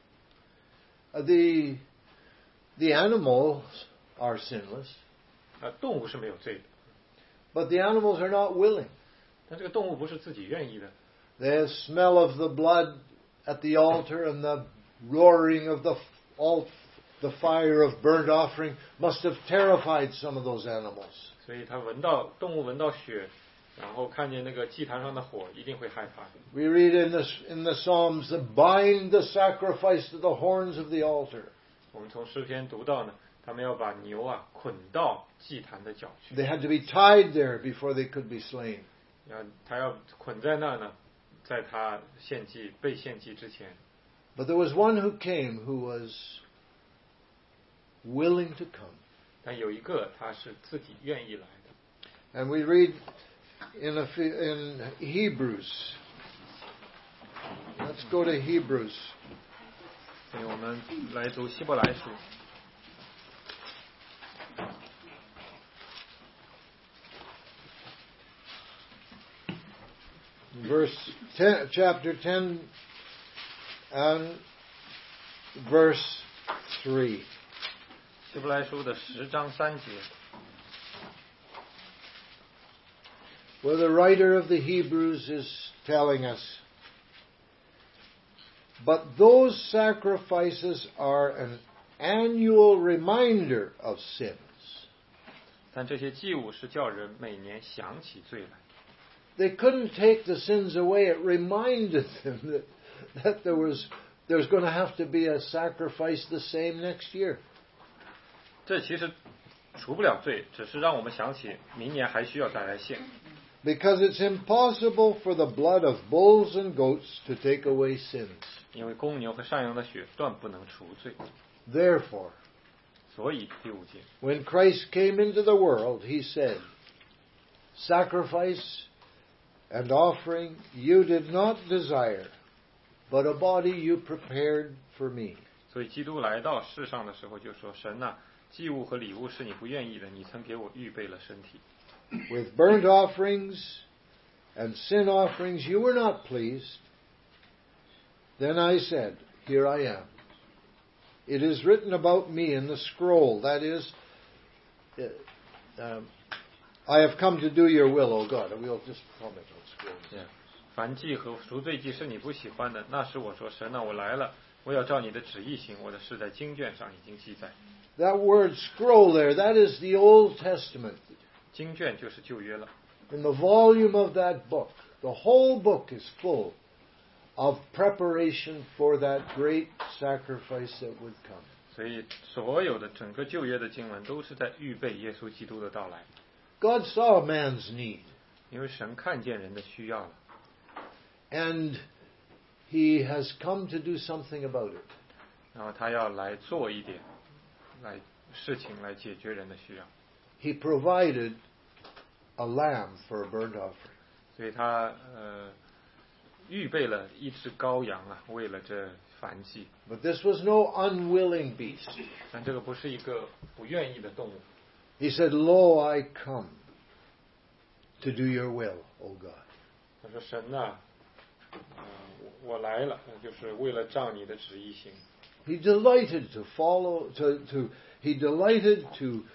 The animals are sinless. 动物是没有罪的， But the animals are not willing. 但这个动物不是自己愿意的。 The smell of the blood at the altar and the roaring of the fire of burnt offering must have terrified some of those animals. 所以他动物闻到血，然后看见那个祭坛上的火，一定会害怕。 We read in the Psalms, bind the sacrifice to the horns of the altar. 我们从诗篇读到呢，他们要把牛捆到祭坛的脚去。 They had to be tied there before they could be slain. 他要捆在那儿呢，在他被献祭之前。 But there was one who came who was willing to come. 但有一个他是自己愿意来的。 And we read in Hebrews. Let's go to Hebrews. 所以我们来读希伯来书。 Chapter 10 and verse 3. 希伯来书的10章3节。 Where the writer of the Hebrews is telling us, but those sacrifices are an annual reminder of sins. 但这些祭物是叫人每年想起罪来。 They couldn't take the sins away. It reminded them that there's going to have to be a sacrifice the same next year. 这其实除不了罪，只是让我们想起明年还需要再来献。 Because it's impossible for the blood of bulls and goats to take away sins. 因为公牛和山羊的血断不能除罪。 Therefore, 所以第5节， when Christ came into the world, he said, sacrifice and offering you did not desire, but a body you prepared for me. 所以基督来到世上的时候就说：“神啊，祭物和礼物是你不愿意的，你曾给我预备了身体。 With burnt offerings and sin offerings you were not pleased. Then I said, here I am. It is written about me in the scroll. That is, I have come to do your will, O God." We'll just comment on scrolls. 凡祭和赎罪祭是你不喜欢的，那时我说：神啊，我来了，我要照你的旨意行。我的事在经卷上已经记载。 That word scroll there, that is the Old Testament. 经卷就是旧约了。 In the volume of that book, the whole book is full of preparation for that great sacrifice that would come. 所以所有的整个旧约的经文都是在预备耶稣基督的到来。 God saw man's need. 因为神看见人的需要了， And He has come to do something about it. 然后他要来做一点事情来解决人的需要。 He provided a lamb for a burnt offering. 所以他预备了一只羔羊为了这燔祭。 But this was no unwilling beast. 但这个不是一个不愿意的动物。 He said, "Lo, I come to do your will, O God." 他说：神啊， 我来了，就是为了照你的旨意行。 He delighted to he delighted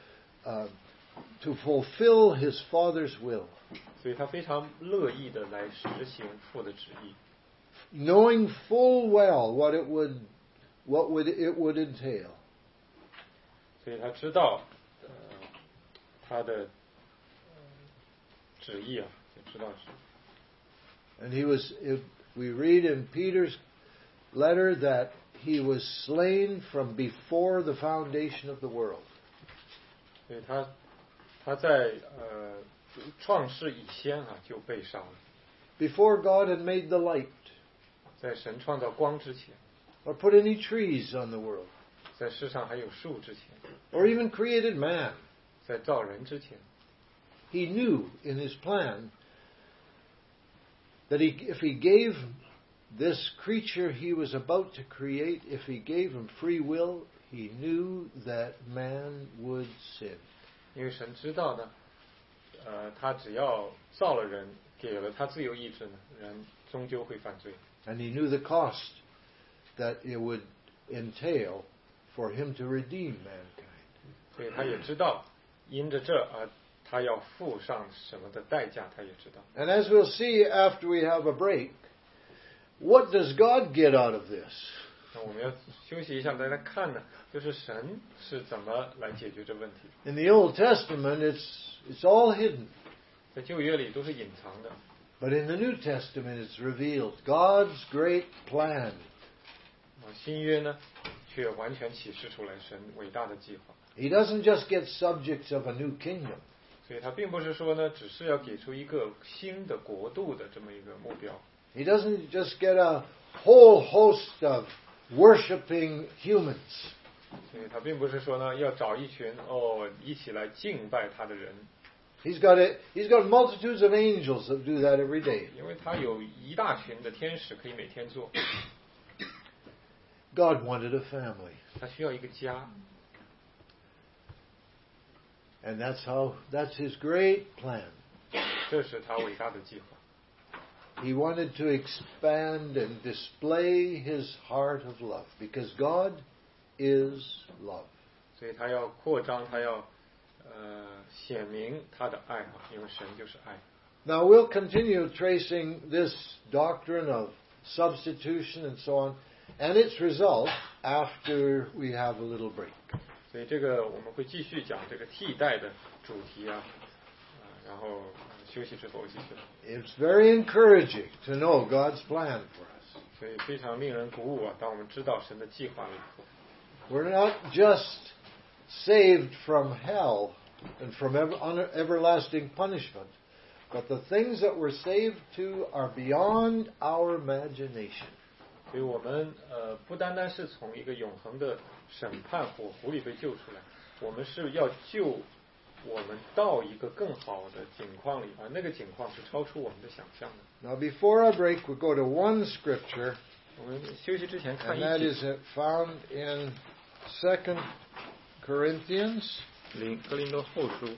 to fulfill his Father's will, 所以他非常乐意的来实行父的旨意， knowing full well what it would entail. 所以他知道，他的旨意啊，就知道是。 And we read in Peter's letter that he was slain from before the foundation of the world. 所以他在创世以前啊就被杀了， Before God had made the light 在神创造光之前， or put any trees on the world 在世上还有树之前， or even created man, 在造人之前， he knew in his plan that if he gave this creature he was about to create, if he gave him free will, he knew that man would sin. 因为神知道呢，他只要造了人，给了他自由意志呢，人终究会犯罪。 And he knew the cost that it would entail for him to redeem mankind. 所以他也知道，因着这他要付上什么的代价，他也知道。 And as we'll see after we have a break, what does God get out of this? 那我们要休息一下，大家看呢，就是神是怎么来解决这问题。 In the Old Testament, it's all hidden. 在旧约里都是隐藏的， But in the New Testament, it's revealed. God's great plan. 新约呢，却完全启示出来神伟大的计划。 He doesn't just get subjects of a new kingdom. 所以他并不是说呢，只是要给出一个新的国度的这么一个目标。 He doesn't just get a whole host of worshiping humans. 所以他并不是说呢，要找一群一起来敬拜他的人， He's got multitudes of angels that do that every day. 因为他有一大群的天使可以每天做。 God wanted a family. 他需要一个家， And that's his great plan. 这是他伟大的计划。 He wanted to expand and display his heart of love because God is love. 所以他要扩张，他要显明他的爱啊，因为神就是爱。 Now we'll continue tracing this doctrine of substitution and so on and its result after we have a little break. 所以这个我们会继续讲这个替代的主题啊，然后休息之后继续。 It's very encouraging to know God's plan for us. 所以非常令人鼓舞啊！当我们知道神的计划了以后， We're not just saved from hell and from everlasting punishment, but the things that we're saved to are beyond our imagination. 所以我们不单单是从一个永恒的审判火湖里被救出来，我们是要救我们到一个更好的景况里，而那个景况是超出我们的想象的。 Now, before our break, we'll go to one scripture, 我们休息之前看 and 一 that 节 is found in 2 Corinthians. 格林多后书。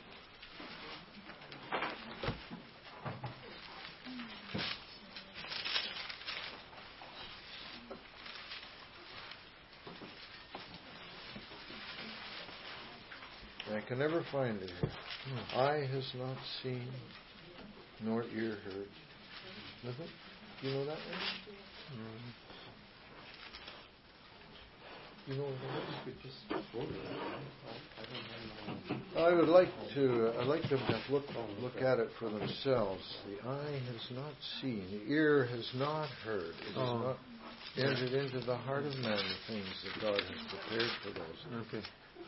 I can never find it here. Eye has not seen, nor ear heard. Nothing? You know that one? You know what it is? I would like to. I'd like them to look at it for themselves. The eye has not seen, the ear has not heard. It has not entered into the heart of man the things that God has prepared for those. Okay.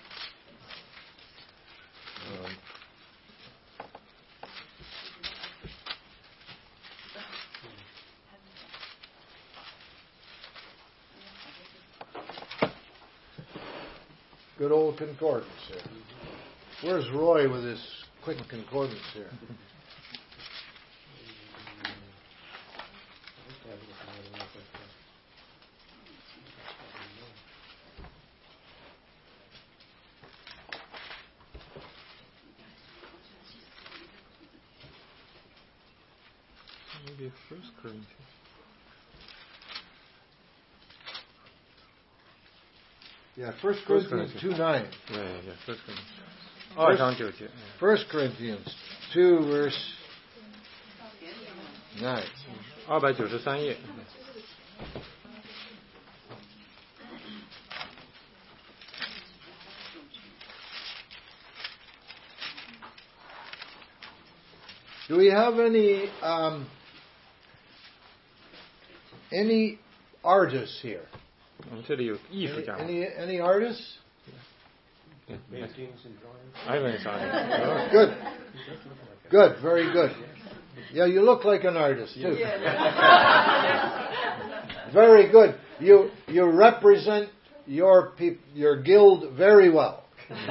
Good old concordance here. Where's Roy with his quick concordance here? Maybe 1 Corinthians. Yeah, 1 Corinthians 2:9. Yeah, 2 章9节。 1 Corinthians 2 verse 9. 293页。 Do we have any artists here? 我们这里有艺术家。 Any artists? Ivan is on. Good. Good, very good. Yeah, you look like an artist too. Very good. You represent your guild very well.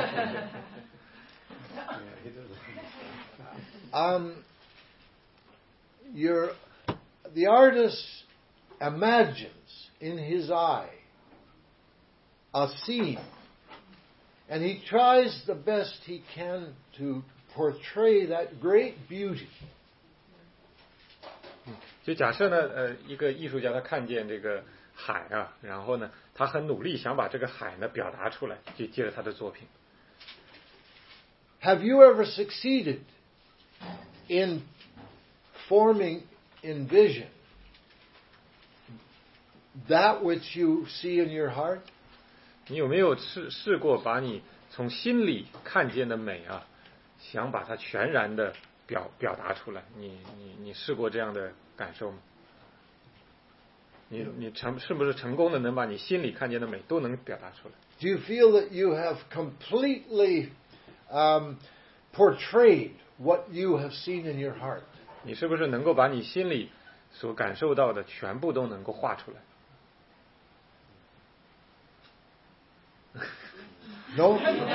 The artist imagines in his eye a scene, and he tries the best he can to portray that great beauty. 就假设呢，一个艺术家他看见这个海啊，然后呢，他很努力想把这个海呢表达出来，就借着他的作品。 Have you ever succeeded in forming in vision that which you see in your heart? 你有没有试过把你从心里看见的美啊，想把它全然的表达出来？你试过这样的感受吗？你是不是成功的能把你心里看见的美都能表达出来？ Do you feel that you have completely portrayed what you have seen in your heart? 你是不是能够把你心里所感受到的全部都能够画出来？ No?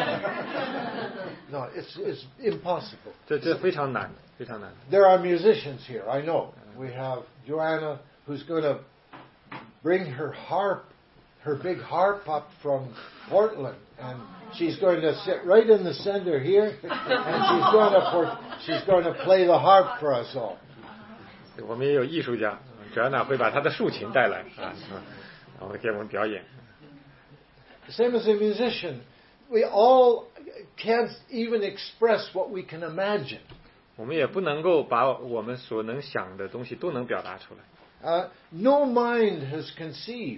No, it's impossible. 这非常难，非常难。 There are musicians here, I know. We have Joanna who's going to bring her big harp up from Portland, and she's going to sit right in the center here, and she's going to play the harp for us all. 我们也有艺术家，Joanna会把她的竖琴带来啊，然后给我们表演。 Same as a musician, we all can't even express what we can imagine. 我们也不能够把我们所能想的东西都能表达出来。 No mind has conceived.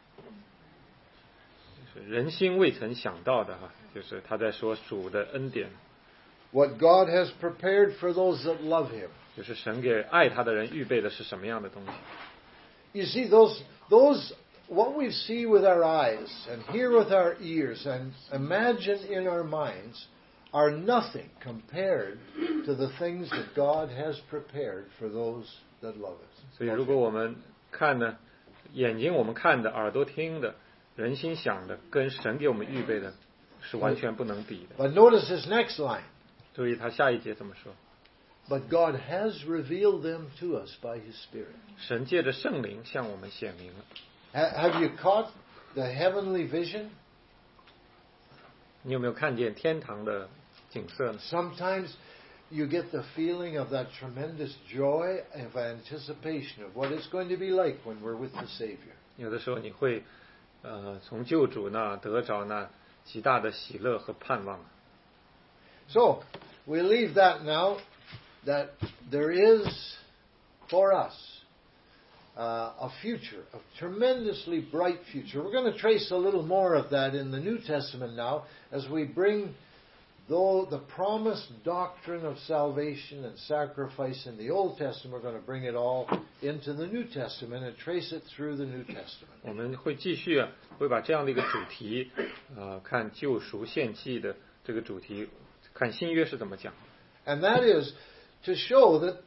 人心未曾想到的哈，就是他在说主的恩典。 What God has prepared for those that love Him. 就是神给爱他的人预备的是什么样的东西？ You see, those what we see with our eyes and hear with our ears and imagine in our minds are nothing compared to the things that God has prepared for those that love us. 所以，如果我们看呢，眼睛我们看的，耳朵听的，人心想的，跟神给我们预备的，是完全不能比的。 But notice his next line. 所以他下一节怎么说？ But God has revealed them to us by His Spirit. 神借着圣灵向我们显明了。 Have you caught the heavenly vision? 你有没有看见天堂的景色呢？ Sometimes you get the feeling of that tremendous joy of anticipation of what it's going to be like when we're with the Savior. 有的时候你会，从救主那得着那极大的喜乐和盼望。 So, we leave that now, that there is for us a future, a tremendously bright future. We're going to trace a little more of that in the New Testament now as we bring the promised doctrine of salvation and sacrifice in the Old Testament. We're going to bring it all into the New Testament and trace it through the New Testament. 我们会继续会把这样的一个主题，看救赎献祭的这个主题，看新约是怎么讲。 And that is to show that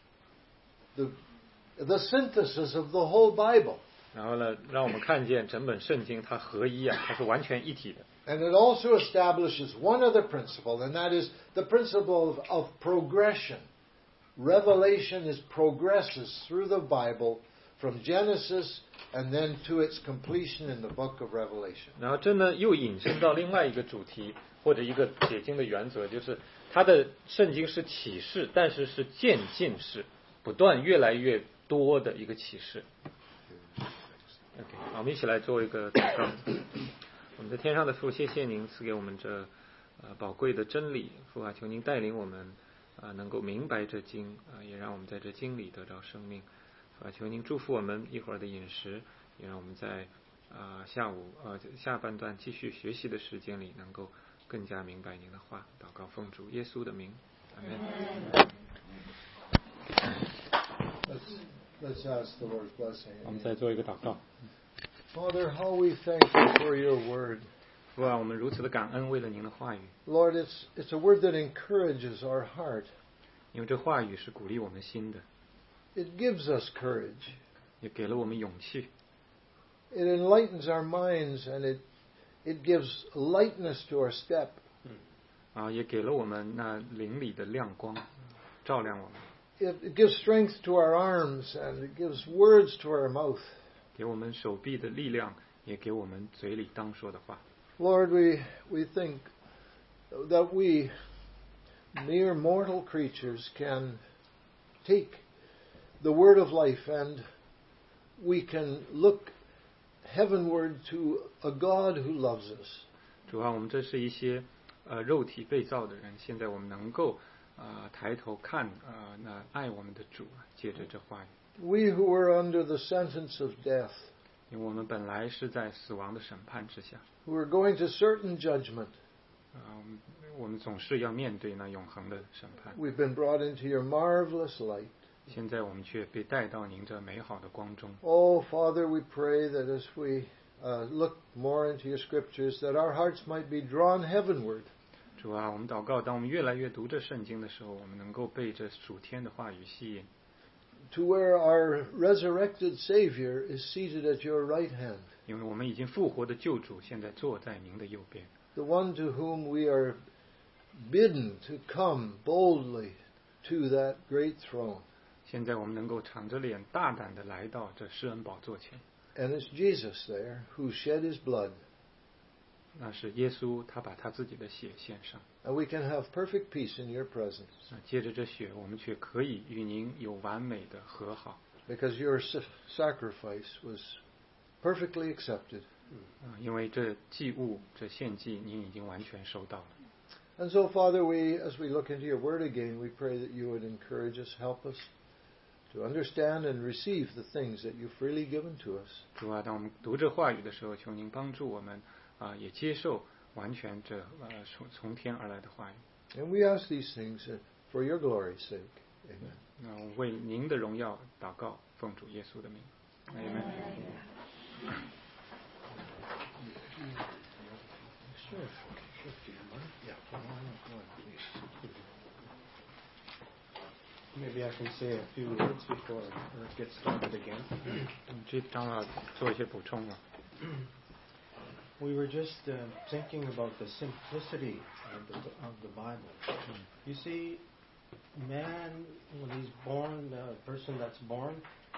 the synthesis of the whole Bible. 然后呢，让我们看见整本圣经它合一啊，它是完全一体的。 And it also establishes one other principle, and that is the principle of progression. Revelation progresses through the Bible from Genesis and then to its completion in the book of Revelation. 然后这呢又引申到另外一个主题或者一个解经的原则，就是它的圣经是启示，但是是渐进式，不断越来越多的一个启示。OK， 好，我们一起来做一个祷告。 我们在天上的父，谢谢您赐给我们这宝贵的真理，父啊，求您带领我们能够明白这经也让我们在这经里得着生命。父啊，求您祝福我们一会儿的饮食，也让我们在下半段继续学习的时间里能够更加明白您的话。祷告奉主耶稣的名，阿门。 Let's ask the Lord's blessing. 我们再做一个祷告。 Father, how we thank you for your word. 父啊，我们如此的感恩，为了您的话语。 Lord, it's a word that encourages our heart. 因为这话语是鼓励我们心的。 It gives us courage. 也给了我们勇气。 It enlightens our minds and it gives lightness to our step. 也给了我们那灵里的亮光，照亮我们。 It gives strength to our arms and it gives words to our mouth. 给我们手臂的力量，也给我们嘴里当说的话。 Lord, we think that we, mere mortal creatures, can take the word of life and we can look heavenward to a God who loves us. 主啊，我们这是一些肉体被造的人，现在我们能够抬头看那爱我们的主，借着这话语。 We who were under the sentence of death, 因为我们本来是在死亡的审判之下， who were going to certain judgment, 我们总是要面对那永恒的审判。 we've been brought into your marvelous light. 现在我们却被带到您这美好的光中。 Oh, Father, we pray that as we look more into your scriptures, that our hearts might be drawn heavenward. 主啊，我们祷告，当我们越来越读这圣经的时候，我们能够被这属天的话语吸引。 To where our resurrected Savior is seated at your right hand. 因为我们已经复活的救主现在坐在您的右边。 The one to whom we are bidden to come boldly to that great throne. 现在我们能够敞着脸大胆地来到这施恩宝座前。 And it's Jesus there who shed his blood. 那是耶稣，他把他自己的血献上。 And we can have perfect peace in your presence. 借着这血，我们却可以与您有完美的和好。 Because your sacrifice was perfectly accepted. 因为这祭物、这献祭，您已经完全收到了。 And so, Father, as we look into your word again, we pray that you would encourage us, help us to understand and receive the things that you've freely given to us. 主啊，当我们读这话语的时候，求您帮助我们也接受完全这从天而来的话语。 And we ask these things for your glory's sake. Amen. 那我为您的荣耀祷告，奉主耶稣的名。Amen. Maybe I can say a few words before it gets started again. 这章要做一些补充了。 We were just thinking about the simplicity of the Bible. You see, man, when he's born, the person that's born,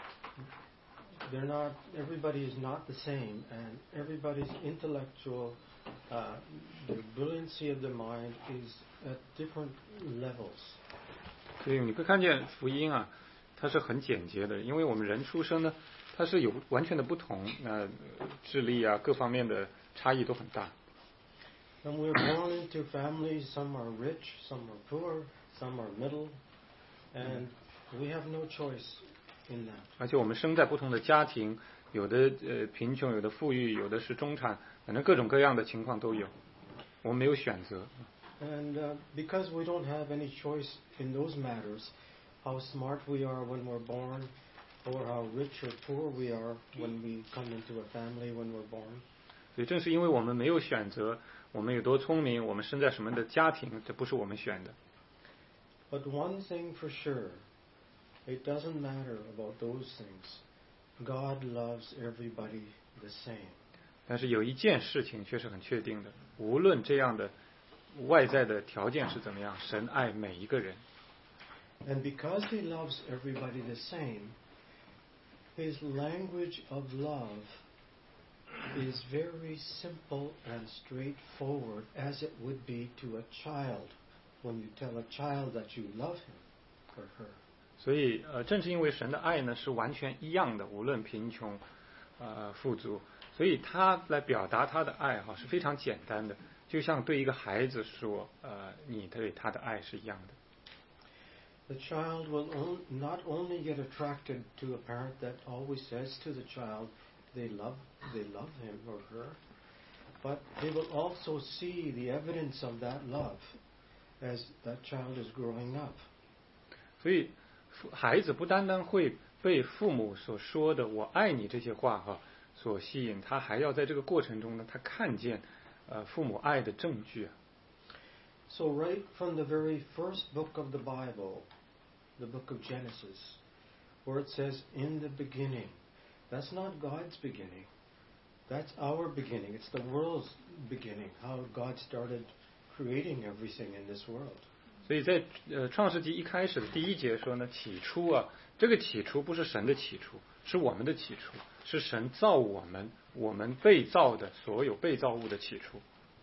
everybody is not the same, and everybody's intellectual, the brilliancy of the mind is at different levels. 所以你会看见福音啊，它是很简洁的，因为我们人出生呢，它是有完全的不同，智力啊各方面的差异都很大。 And we're born into families, some are rich, some are poor, some are middle, and we have no choice in that. 而且我们生在不同的家庭，有的贫穷，有的富裕，有的是中产，反正各种各样的情况都有，我们没有选择。 And because we don't have any choice in those matters, how smart we are when we're born, or how rich or poor we are when we come into a family when we're born. 所以正是因为我们没有选择，我们有多聪明，我们生在什么的家庭，这不是我们选的。 But one thing for sure, it doesn't matter about those things. God loves everybody the same. 但是有一件事情却是很确定的，无论这样的外在的条件是怎么样，神爱每一个人。 And because He loves everybody the same, His language of love is very simple and straightforward, as it would be to a child when you tell a child that you love him or her. 所以正是因为神的爱呢是完全一样的，无论贫穷富足，所以他来表达他的爱是非常简单的，就像对一个孩子说你对他的爱是一样的。 The child will not only get attracted to a parent that always says to the child they love him or her, but they will also see the evidence of that love as that child is growing up. 所以孩子不单单会被父母所说的我爱你这些话所吸引，他还要在这个过程中呢，他看见父母爱的证据。 So right from the very first book of the Bible, the book of Genesis, where it says in the beginning, that's not God's beginning, that's our beginning, it's the world's beginning, how God started creating everything in this world. 所以在创世纪一开始的第1节说呢，起初这个起初不是神的起初，是我们的起初，是神造我们被造的所有被造物的起初。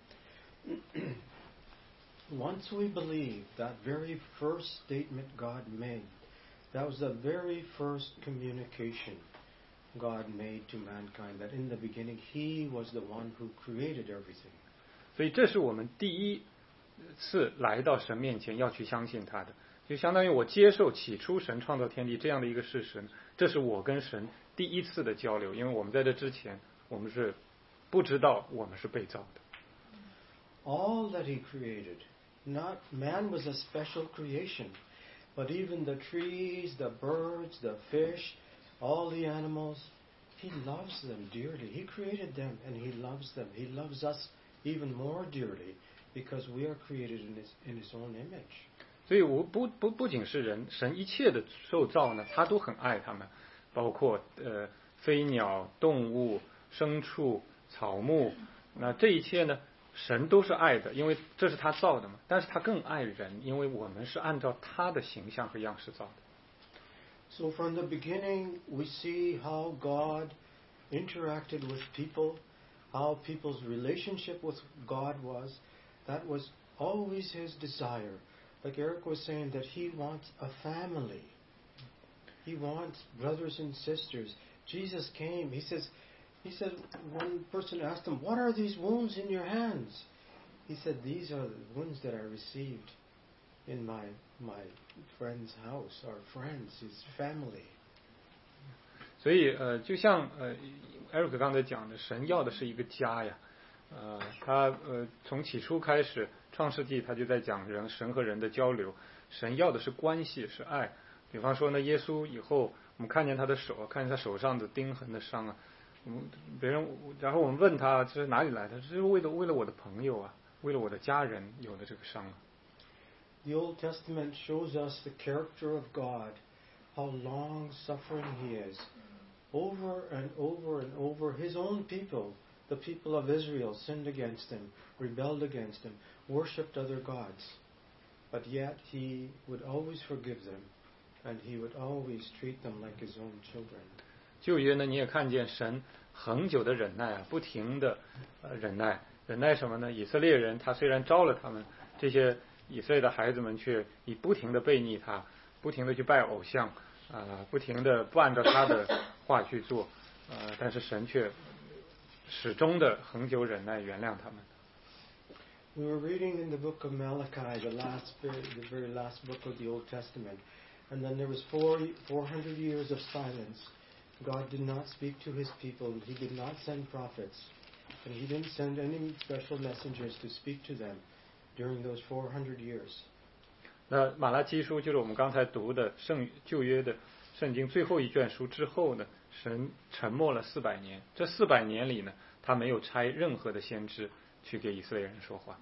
Once we believe that very first statement God made, that was the very first communication God made to mankind, that in the beginning He was the one who created everything. 所以这是我们第一次来到神面前要去相信他的，就相当于我接受起初神创造天地这样的一个事实，这是我跟神第一次的交流，因为我们在这之前我们是不知道我们是被造的。 All that He created, not man was a special creation, but even the trees, the birds, the fish, all the animals, He loves them dearly. He created them and He loves them. He loves us even more dearly because we are created in His own image. 所以我不仅是人，神一切的受造呢，他都很爱他们，包括飞鸟、动物、牲畜、草木，那这一切呢，神都是爱的，因为这是他造的嘛。但是他更爱人，因为我们是按照他的形象和样式造的。 So from the beginning, we see how God interacted with people, how people's relationship with God was. That was always His desire. Like Eric was saying, that He wants a family. He wants brothers and sisters. Jesus came. He said, one person asked Him, "What are these wounds in your hands?" He said, "These are the wounds that I received in my friend's house, our friends, his family." 所以就像Eric 刚才讲的，神要的是一个家呀。他从起初开始，创世纪他就在讲神和人的交流，神要的是关系，是爱。比方说呢，耶稣以后我们看见他的手，看见他手上的钉痕的伤然后我们问他这是哪里来的，这是为了我的朋友为了我的家人有的这个伤 The Old Testament shows us the character of God, how long-suffering He is. Over and over and over, His own people, the people of Israel, sinned against Him, rebelled against Him, worshipped other gods. But yet He would always forgive them, and He would always treat them like His own children. 旧约呢，你也看见神恒久的忍耐不停的忍耐什么呢？以色列人他虽然招了他们，这些以色列的孩子们却以不停的背逆他，不停的去拜偶像，不停的不按照他的话去做，但是神却始终的恒久忍耐原谅他们。 We were reading in the book of Malachi, the very last book of the Old Testament, and then there was 400 years of silence. God did not speak to His people. He did not send prophets, and He didn't send any special messengers to speak to them during those 400 years. 那马拉基书就是我们刚才读的旧约的圣经最后一卷书之后呢，神沉默了400年。这400年里呢，他没有差任何的先知去给以色列人说话。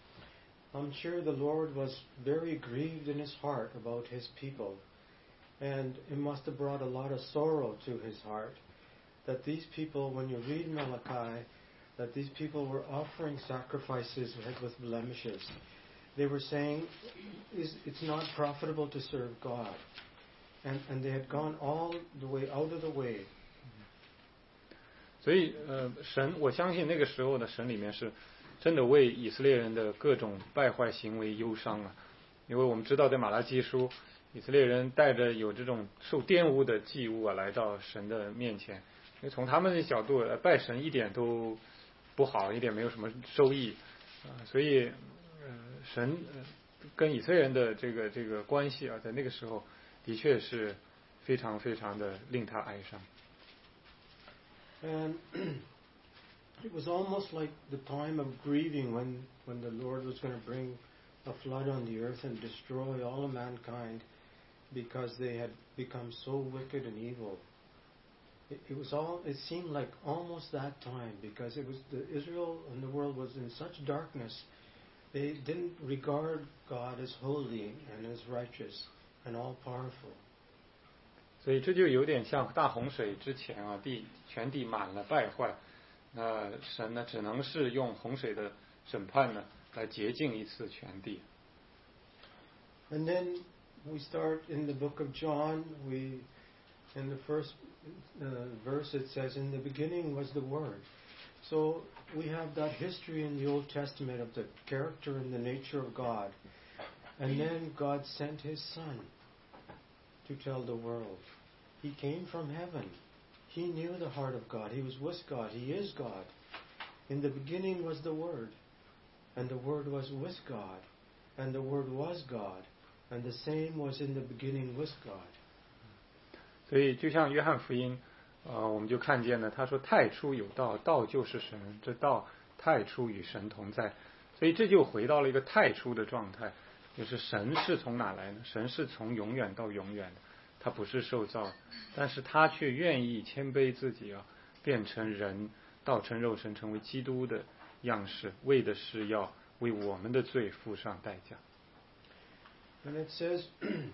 I'm sure the Lord was very grieved in His heart about His people, and it must have brought a lot of sorrow to His heart that these people, when you read Malachi, that these people were offering sacrifices with blemishes. They were saying it's not profitable to serve God. And they had gone all the way out of the way. 所以神，我相信那个时候的神里面是真的为以色列人的各种败坏行为忧伤因为我们知道在马拉基书，以色列人带着有这种受玷污的祭物来到神的面前， 因为从他们的角度，拜神一点都不好，一点没有什么收益所以神跟以色列人的这个关系在那个时候的确是非常非常的令他哀伤。 And it was almost like the time of grieving when the Lord was going to bring a flood on the earth and destroy all of mankind because they had become so wicked and evil. It seemed like almost that time because Israel and the world was in such darkness. They didn't regard God as holy and as righteous and all powerful. 所以这就有点像大洪水之前全地满了败坏，那神呢只能是用洪水的审判呢来洁净一次全地。 And then we start in the book of John. In the first verse it says, "In the beginning was the Word." So we have that history in the Old Testament of the character and the nature of God. And then God sent His Son to tell the world. He came from heaven. He knew the heart of God. He was with God. He is God. In the beginning was the Word. And the Word was with God. And the Word was God. And the same was in the beginning with God. 所以就像约翰福音我们就看见了，他说太初有道，道就是神，这道太初与神同在。所以这就回到了一个太初的状态，就是神是从哪来呢？神是从永远到永远的，他不是受造，但是他却愿意谦卑自己变成人，道成肉身，成为基督的样式，为的是要为我们的罪付上代价。 And it says,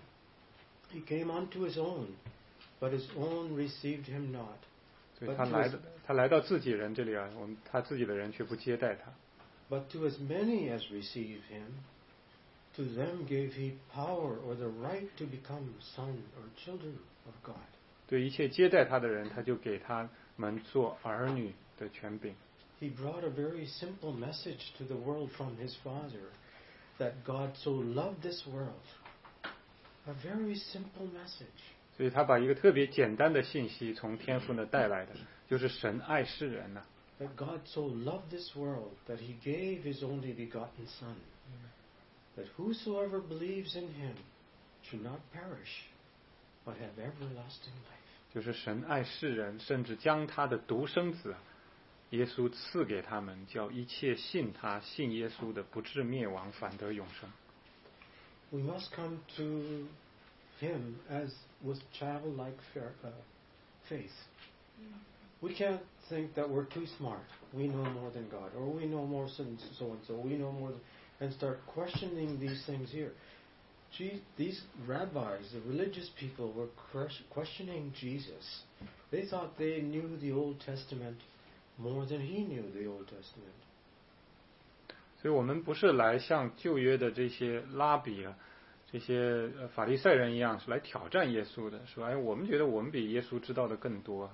He came unto His own, but His own received Him not. 所以他来到自己人这里他自己的人却不接待他。 But to as many as received Him, to them gave He power or the right to become sons or children of God. 对一切接待他的人，他就给他们做儿女的权柄。 He brought a very simple message to the world from His Father, that God so loved this world. A very simple message. 所以他把一个特别简单的信息从天父那带来的，就是神爱世人呐。 That God so loved this world that He gave His only begotten Son, that whosoever believes in Him should not perish, but have everlasting life. 就是神爱世人，甚至将他的独生子耶稣赐给他们，叫一切信他、信耶稣的，不至灭亡，反得永生。 We must come to Him as with childlike faith. We can't think that we're too smart. We know more than God, or we know more than so and so. We know more, and start questioning these things here. These rabbis, the religious people, were questioning Jesus. They thought they knew the Old Testament more than He knew the Old Testament. 所以我们不是来像旧约的这些拉比这些法利赛人一样，是来挑战耶稣的，说我们觉得我们比耶稣知道的更多。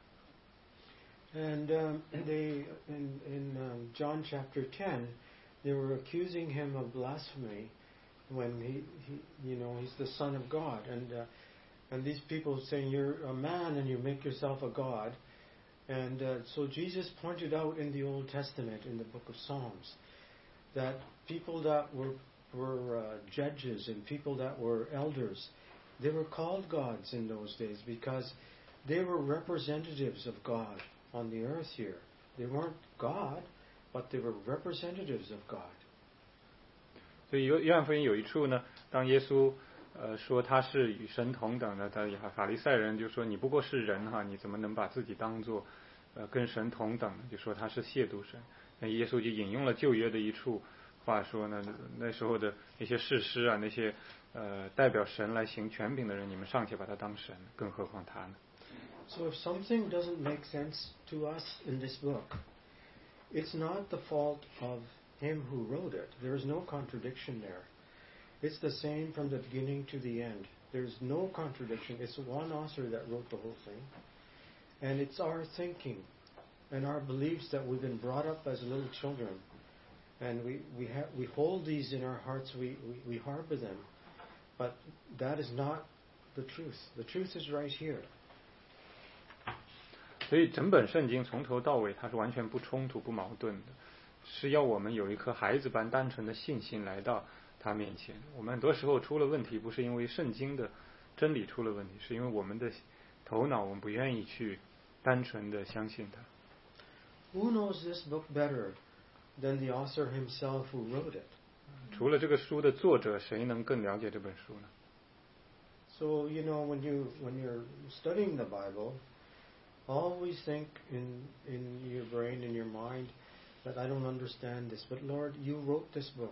And they in John chapter 10, they were accusing Him of blasphemy when he He's the Son of God, and these people saying you're a man and you make yourself a God, and so Jesus pointed out in the Old Testament in the book of Psalms that people that were judges and people that were elders, they were called gods in those days because they were representatives of God on the earth here. They weren't God, but they were representatives of God. 所以约翰福音有一处呢，当耶稣说他是与神同等的，法利赛人就说你不过是人你怎么能把自己当作跟神同等，就说他是亵渎神。那耶稣就引用了旧约的一处话说呢，那时候的那些士师那些代表神来行权柄的人，你们尚且把他当神，更何况他呢？ So if something doesn't make sense to us in this book, it's not the fault of him who wrote it. There is no contradiction there. It's the same from the beginning to the end. There's no contradiction. It's one author that wrote the whole thing. And it's our thinking and our beliefs that we've been brought up as little children. And we hold these in our hearts. We harbor them. But that is not the truth. The truth is right here. 所以整本圣经从头到尾它是完全不冲突不矛盾的，是要我们有一颗孩子般单纯的信心来到他面前。我们很多时候出了问题，不是因为圣经的真理出了问题，是因为我们的头脑我们不愿意去单纯的相信他。 Who knows this book better than the author himself who wrote it? 除了这个书的作者，谁能更了解这本书呢？ So when you're studying the Bible, always think in your brain, in your mind, that I don't understand this, but Lord, you wrote this book.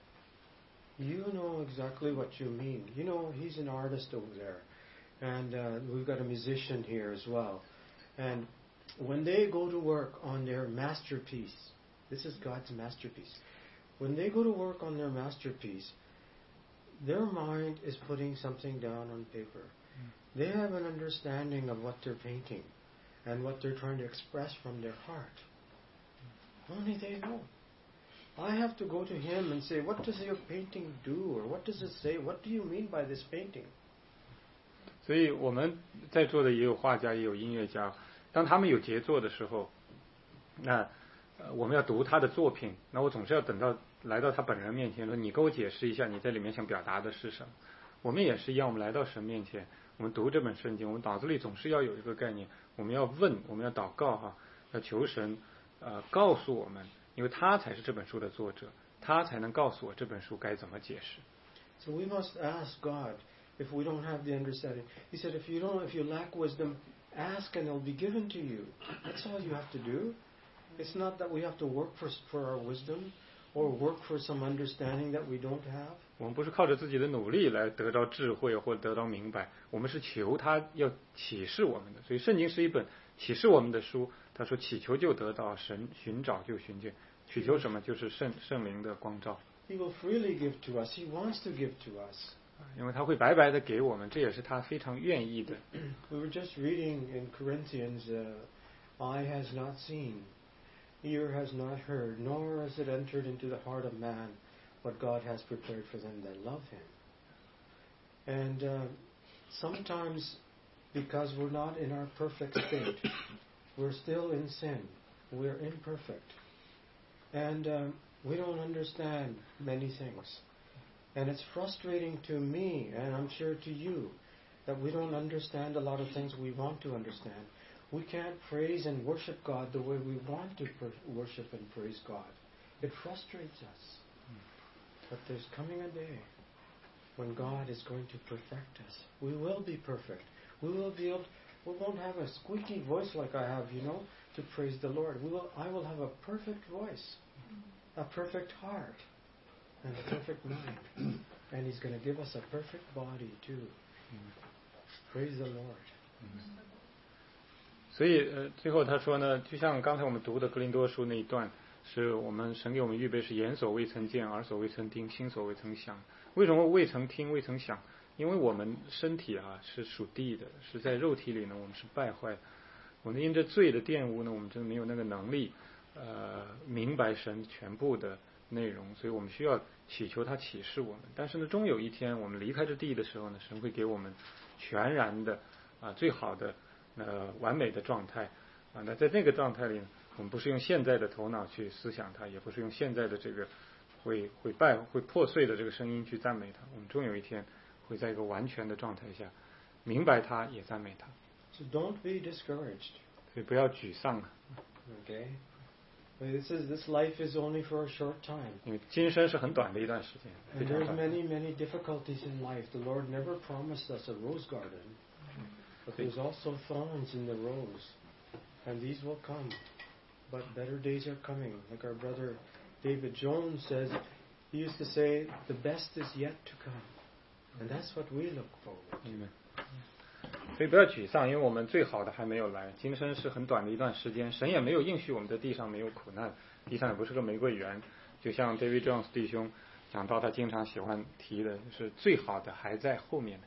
You know exactly what you mean. He's an artist over there, and we've got a musician here as well. And when they go to work on their masterpiece, this is God's masterpiece. When they go to work on their masterpiece, their mind is putting something down on paper. They have an understanding of what they're painting and what they're trying to express from their heart. Only they know. I have to go to him and say, what does your painting do? Or what does it say? What do you mean by this painting? 所以我们在座的也有画家，也有音乐家。当他们有杰作的时候，那我们要读他的作品，那我总是要等到来到他本人面前说，你给我解释一下你在里面想表达的是什么。我们也是一样，我们来到神面前，我们读这本圣经，我们脑子里总是要有一个概念，我们要问，我们要祷告要求神告诉我们，因为他才是这本书的作者，他才能告诉我这本书该怎么解释。 So we must ask God if we don't have the understanding. He said, if you lack wisdom, ask and it'll be given to you. That's all you have to do. It's not that we have to work for our wisdom or work for some understanding that we don't have. 我们不是靠着自己的努力来得到智慧或者得到明白，我们是求他要启示我们的。所以圣经是一本启示我们的书。他说祈求就得到，神寻找就寻见。祈求什么？就是圣灵的光照。 He will freely give to us. He wants to give to us. 因为他会白白的给我们，这也是他非常愿意的。 We were just reading in Corinthians, eye has not seen, ear has not heard, nor has it entered into the heart of man what God has prepared for them that love him. And sometimes, because we're not in our perfect state, we're still in sin. We're imperfect. And we don't understand many things. And it's frustrating to me, and I'm sure to you, that we don't understand a lot of things we want to understand. We can't praise and worship God the way we want to worship and praise God. It frustrates us. But there's coming a day when God is going to perfect us. We will be perfect. We won't have a squeaky voice like I have, to praise the Lord. I will have a perfect voice, a perfect heart, and a perfect mind. And He's going to give us a perfect body too. Praise the Lord. 所以最后他说呢，就像刚才我们读的格林多书那一段，是我们神给我们预备是眼所未曾见，耳所未曾听，心所未曾想。为什么未曾听未曾想？因为我们身体是属地的，是在肉体里呢，我们是败坏的。我们因着罪的玷污呢，我们真的没有那个能力明白神全部的内容，所以我们需要祈求他启示我们。但是呢，终有一天我们离开这地的时候呢，神会给我们全然的最好的完美的状态那在那个状态里呢，我们不是用现在的头脑去思想它，也不是用现在的这个会破碎的这个声音去赞美它，我们终有一天会在一个完全的状态下明白它，也赞美它。 So don't be discouraged. 所以不要沮丧了。 Okay? This life is only for a short time. 因为今生是很短的一段时间。 And there's many difficulties in life. The Lord never promised us a rose garden. But there's also thorns in the rose. And these will come. But better days are coming. Like our brother David Jones says, he used to say, the best is yet to come. And that's what we look forward to. 所以不要沮丧，因为我们最好的还没有来。今生是很短的一段时间，神也没有应许我们的地上没有苦难，地上也不是个玫瑰园。就像 David Jones 弟兄讲到，他经常喜欢提的，就是最好的还在后面的。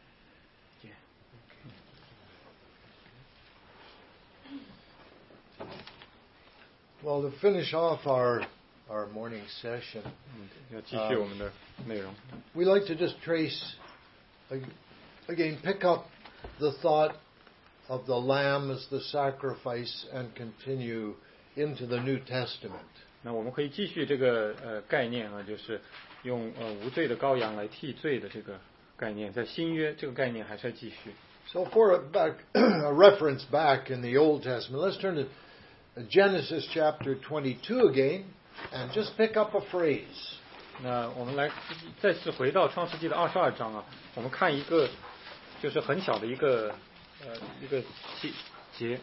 Well, to finish off our morning session, 要继续我们的内容。 we like to just trace, again, pick up the thought of the Lamb as the sacrifice and continue into the New Testament. 那我们可以继续这个概念啊，就是用无罪的羔羊来替罪的这个概念，在新约这个概念还是要继续。 So for a reference back in the Old Testament, let's turn to Genesis chapter 22 again and just pick up a phrase. 那我们来再次回到创世纪的22章啊，我们看一个就是很小的一个节。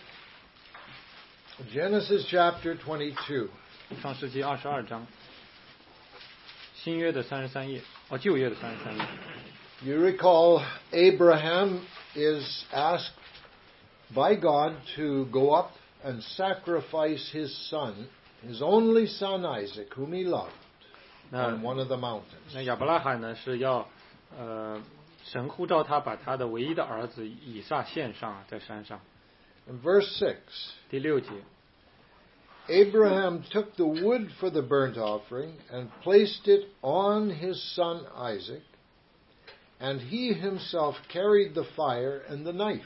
Genesis chapter 22. 创世纪22章，新约的33页，旧约的33页。 You recall Abraham is asked by God to go up and sacrifice his son, his only son Isaac, whom he loved, on one of the mountains. 那亚伯拉罕呢是要神呼召他把他的唯一的儿子以撒献上在山上。 In verse 6, 第6节。 Abraham took the wood for the burnt offering and placed it on his son Isaac, and he himself carried the fire and the knife.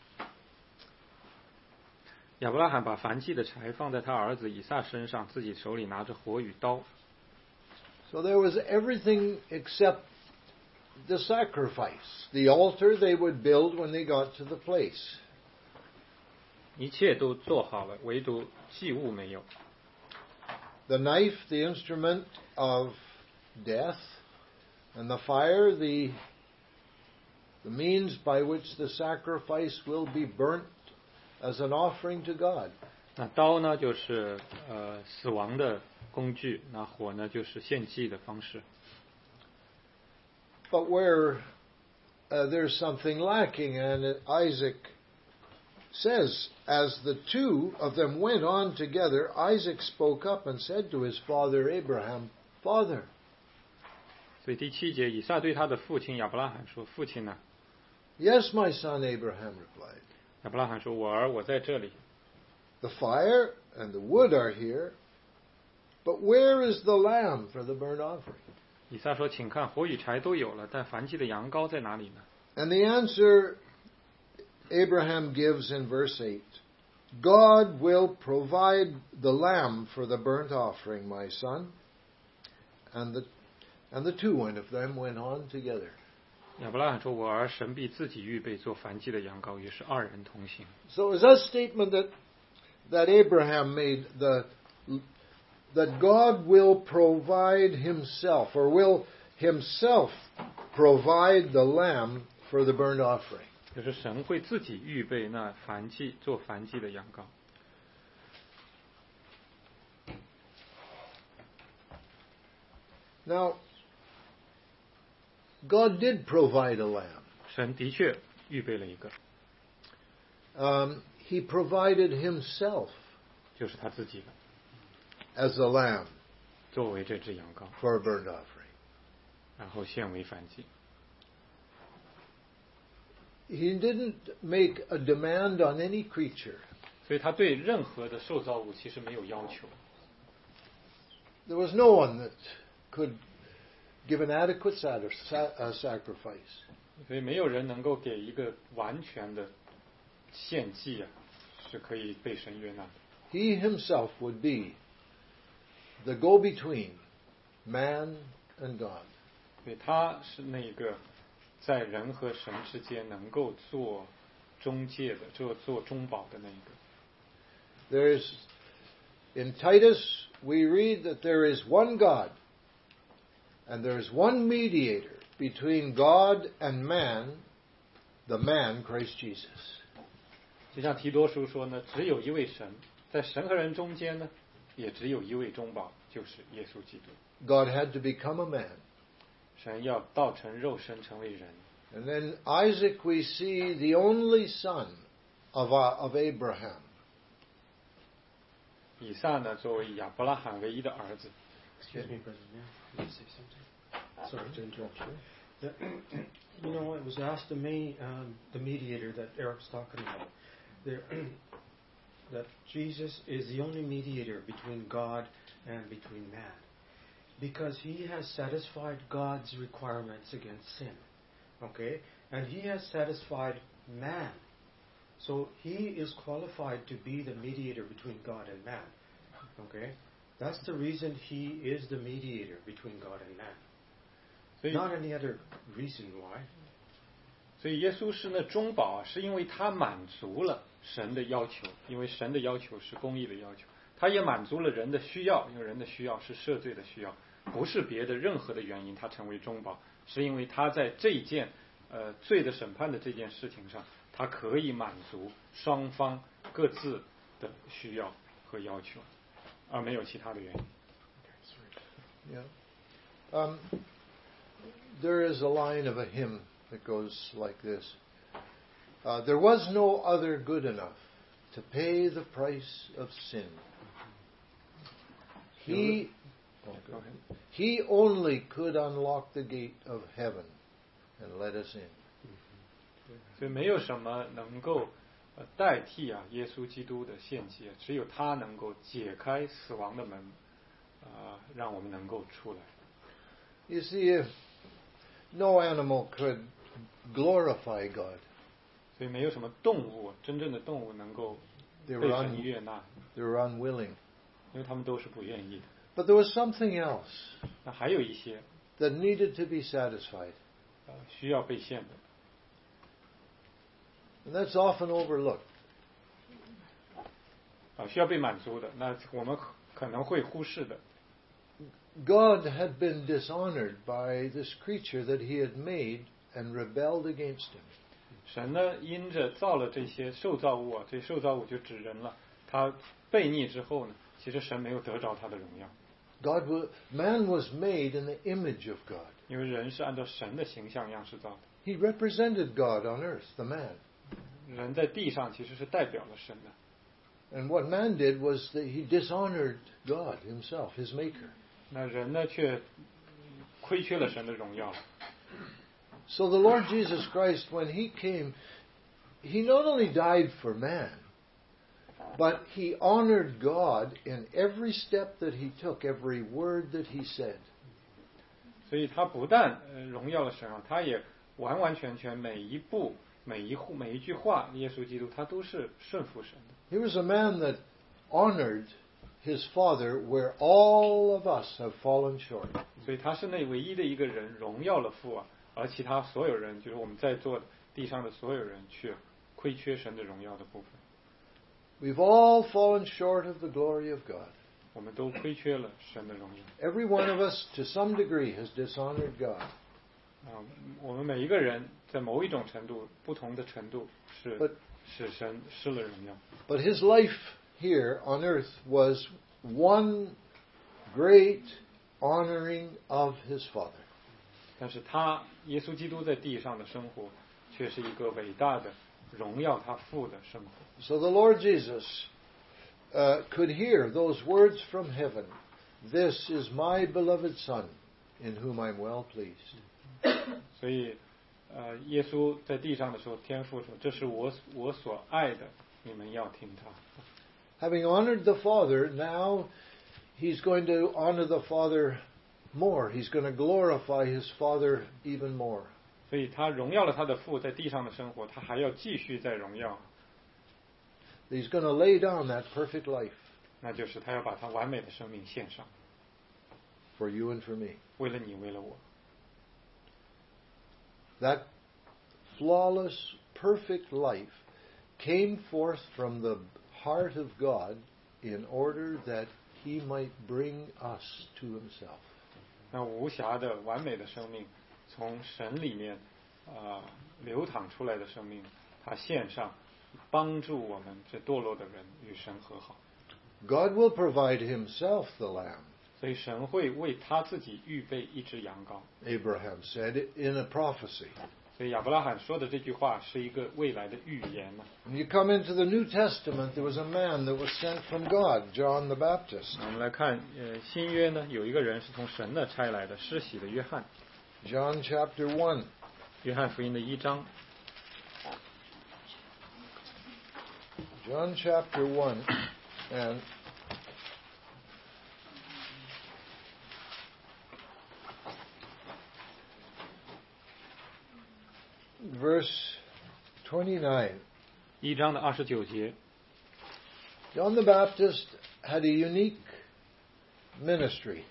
亚伯拉罕把燔祭的柴放在他儿子以撒身上，自己手里拿着火与刀。 So there was everything except the sacrifice, the altar they would build when they got to the place. 一切都做好了，唯独祭物没有。 The knife, the instrument of death, and the fire, the means by which the sacrifice will be burnt as an offering to God. 那刀呢，就是死亡的工具；那火呢，就是献祭的方式。 But where there's something lacking, and Isaac says, as the two of them went on together, Isaac spoke up and said to his father Abraham, Father. 所以第7节，以撒对他的父亲亚伯拉罕说：“父亲呢？” Yes, my son, Abraham replied. 亚伯拉罕说：“我儿，我在这里。” The fire and the wood are here, but where is the lamb for the burnt offering? 以撒说：“请看，火与柴都有了，但燔祭的羊羔在哪里呢？” And the answer Abraham gives in verse 8, God will provide the lamb for the burnt offering, my son. And the two of them went on together. 亚伯拉罕说：“我儿，神必自己预备做燔祭的羊羔。”于是二人同行。 So is that statement that Abraham made, that God will provide himself, or will himself provide the lamb for the burnt offering? 就是神会自己预备那燔祭做燔祭的羊羔。 Now, God did provide a lamb. 神的确预备了一个， He provided himself 就是他自己的， as a lamb 作为这只羊羔， for a burnt offering. 然后献为燔祭。 He didn't make a demand on any creature. 所以他对任何的受造物其实没有要求。 There was no one that could give an adequate sacrifice. 所以没有人能够给一个完全的献祭是可以被神悦纳的。 He himself would be the go-between man and God. 所以他是那个在人和神之间能够做中介的，做中保的那一个。 There's in Titus we read that there is one God, and there is one mediator between God and man, the man Christ Jesus. 就像提多书说呢，只有一位神，在神和人中间呢，也只有一位中保，就是耶稣基督。 God had to become a man. 神要道成肉身，成为人。 And then Isaac we see the only son of Abraham. 以撒呢，作为亚伯拉罕唯一的儿子。 Excuse me, Brother. May I say something? Sorry to interrupt you. You know, it was asked of me, the mediator that Eric's talking about, that Jesus is the only mediator between God and between man, because he has satisfied God's requirements against sin, okay? And he has satisfied man So he is qualified to be the mediator between God and man. Okay? That's the reason he is the mediator between God and man. 所以 Not any other reason why. 所以耶稣是那中保，是因为他满足了神的要求，因为神的要求是公义的要求，他也满足了人的需要，因为人的需要是赦罪的需要，不是别的任何的原因，他成为中保，是因为他在这一件罪的审判的这件事情上，他可以满足双方各自的需要和要求，而没有其他的原因。 Yeah. There is a line of a hymn that goes like this. There was no other good enough to pay the price of sin. He only could unlock the gate of heaven and let us in. 所以没有什么能够代替耶稣基督的献祭，只有他能够解开死亡的门，让我们能够出来。 You see, no animal could glorify God. 所以没有什么动物，真正的动物能够被神悦纳。 They were unwilling. 因为他们都是不愿意的。 But there was something else 那还有一些 that needed to be satisfied. 需要被献的。 And that's often overlooked. 需要被满足的，那我们可能会忽视的。 God had been dishonored by this creature that he had made and rebelled against him. 神呢，因着造了这些受造物这受造物就指人了，他悖逆之后呢，其实神没有得着他的荣耀。 Man was made in the image of God. 因为人是按照神的形象样式造的。 He represented God on earth, the man. 人在地上其实是代表了神的。 And what man did was that he dishonored God himself, his maker. 那人呢，却亏缺了神的荣耀。 So the Lord Jesus Christ, when he came, he not only died for man, but he honored God in every step that he took, every word that he said. 所以他不但荣耀了神他也完完全全每一步、每一句话，耶稣基督他都是顺服神的。 He was a man that honored his Father where all of us have fallen short. 所以他是那唯一的一个人荣耀了父而其他所有人，就是我们在座的地上的所有人，却亏缺神的荣耀的部分。 We've all fallen short of the glory of God. 我们都亏缺了神的荣耀。 Every one of us, to some degree, has dishonored God. 我们每一个人在某一种程度、不同的程度是使神失了荣耀。 But his life here on earth was one great honoring of his Father. 但是他耶稣基督在地上的生活，却是一个伟大的荣耀他父的生活。 So the Lord Jesus could hear those words from heaven. This is my beloved Son, in whom I'm well pleased. 所以，耶稣在地上的时候，天父说：“这是我所爱的，你们要听他。” Having honored the Father, now he's going to honor the Father more. He's going to glorify his Father even more. 所以他荣耀了他的父，在地上的生活，他还要继续在荣耀。 He's going to lay down that perfect life. 那就是他要把他完美的生命献上。 For you and for me. 为了你，为了我。 That flawless, perfect life came forth from the heart of God in order that he might bring us to himself. 那无瑕的完美的生命，从神里面流淌出来的生命，他献上，帮助我们这堕落的人与神和好。 God will provide himself the lamb. 所以神会为他自己预备一只羊羔。 Abraham said in a prophecy. 所以亚伯拉罕说的这句话是一个未来的预言嘛。 When you come into the New Testament, there was a man that was sent from God, John the Baptist. 我们来看新约呢，有一个人是从神那差来的，施洗的约翰。 John chapter 1. 约翰福音的1章。 John chapter 1 and verse 29. 1章的29节。 John the Baptist had a unique ministry.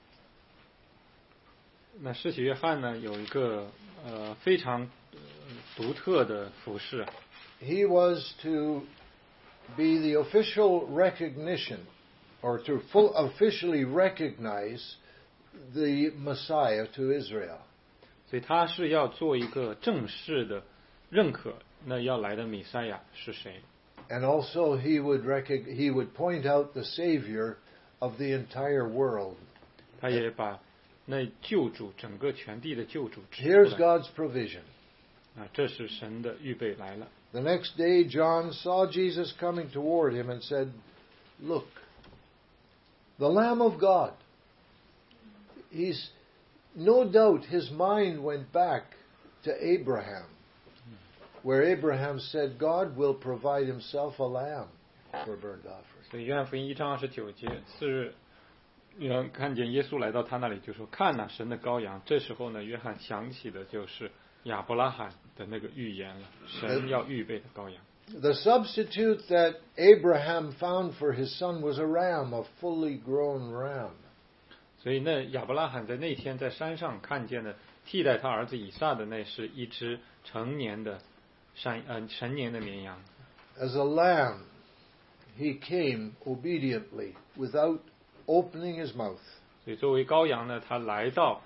那施洗约翰呢，有一个非常独特的服饰。 He was to be the official recognition, or to officially recognize the Messiah to Israel. 所以他是要做一个正式的认可，那要来的弥赛亚是谁。 And also he would point out the Savior of the entire world. 他也把那救主，整个全地的救主指出 Here's 来。 God's provision. 这是神的预备来了。 The next day, John saw Jesus coming toward him and said, "Look, the Lamb of God." No doubt his mind went back to Abraham, where Abraham said, "God will provide himself a lamb for a burnt offering." 所以约翰福音1章29节，次日，约翰看见耶稣来到他那里，就说：“看哪，神的羔羊。”这时候呢，约翰想起的就是亚伯拉罕的那个预言了，神要预备的羔羊。 The substitute that Abraham found for his son was a ram, a fully grown ram. 所以那亚伯拉罕在那天在山上看见的替代他儿子以撒的，那是一只成年的绵羊。 As a lamb, he came obediently, without opening his mouth. 所以作为羔羊呢，他来到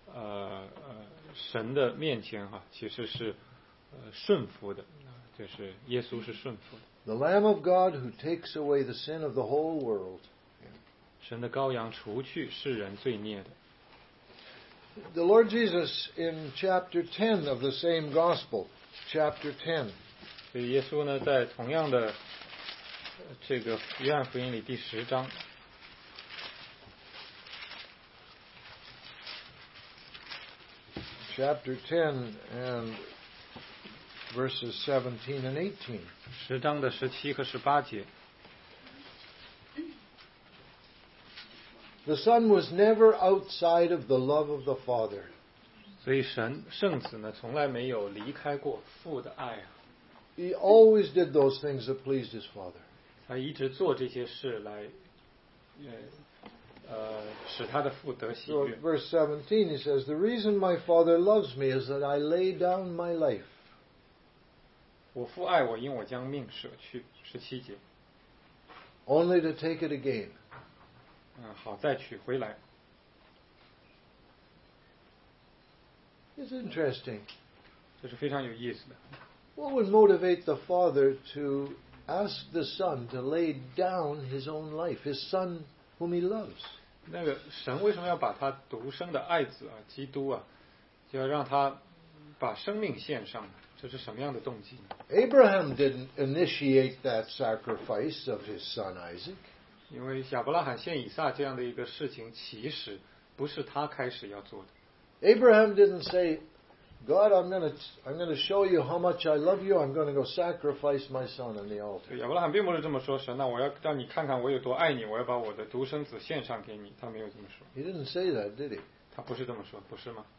神的面前其实是顺服的，就是耶稣是顺服的。 The Lamb of God who takes away the sin of the whole world. 神的羔羊除去世人罪孽的。 The Lord Jesus in chapter 10 of the same gospel, chapter 10. 所以耶稣呢，在同样的这个约翰福音里第10章。 Chapter 10 and verses 17 and 18. 10章的17和18节。 The Son was never outside of the love of the Father. 所以圣子呢，从来没有离开过父的爱啊。 He always did those things that pleased his Father. 他一直做这些事来，使他的父得喜 So 悦。 verse 17 he says, "The reason my Father loves me is that I lay down my life." 我父爱我，因我将命舍去。17节。 Only to take it again. 好再取回来。 It's interesting. 这是非常有意思的。 What would motivate the Father to ask the Son to lay down his own life, his Son whom he loves? 那个神为什么要把他独生的爱子基督就要让他把生命献上呢？这是什么样的动机呢？ Abraham didn't initiate that sacrifice of his son Isaac. 因为亚伯拉罕献以撒这样的一个事情，其实不是他开始要做的。 Abraham didn't say, "God, I'm going to show you how much I love you. I'm going to go sacrifice my son on the altar." 亚伯拉罕并不是这么说，神我要让你看看我有多爱你，我要把我的独生子献上给你。他没有这么说。 He didn't say that, did he? 他不是这么说，不是吗？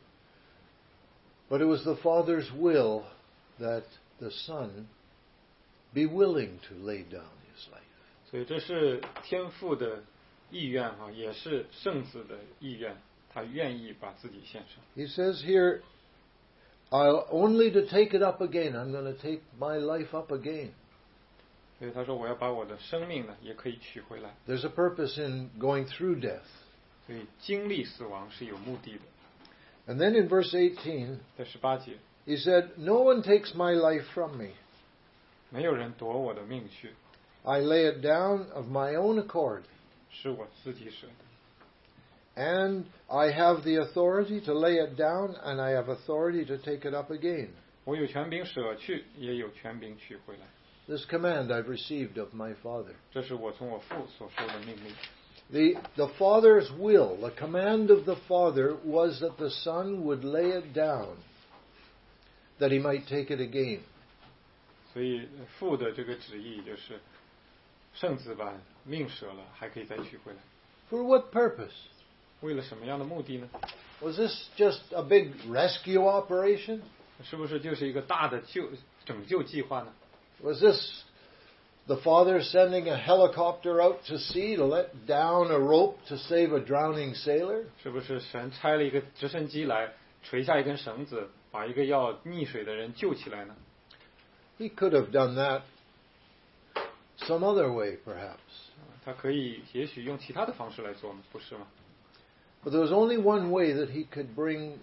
But it was the Father's will that the Son be willing to lay down his life. 所以这是天父的意愿也是圣子的意愿，他愿意把自己献上。 He says here, "I'll only to take it up again. I'm going to take my life up again." 所以他说我要把我的生命呢也可以取回来。 There's a purpose in going through death. 所以经历死亡是有目的的。 And then in verse 18, 在18节， he said, "No one takes my life from me. 没有人夺我的命去， I lay it down of my own accord. 是我自己舍的。 And I have the authority to lay it down, and I have authority to take it up again. 我有权柄舍去，也有权柄取回来。 This command I've received of my Father." 这是我从我父所受的命令。 The Father's will, the command of the Father, was that the Son would lay it down, that he might take it again. 所以父的这个旨意就是，圣子把命舍了，还可以再取回来。 For what purpose? 为了什么样的目的呢？ Was this just a big rescue operation? 是不是就是一个大的拯救计划呢？ Was this the Father sending a helicopter out to sea to let down a rope to save a drowning sailor? 是不是神差了一个直升机来垂下一根绳子，把一个要溺水的人救起来呢？ He could have done that some other way, perhaps. 他可以也许用其他的方式来做，不是吗？ But there was only one way that he could bring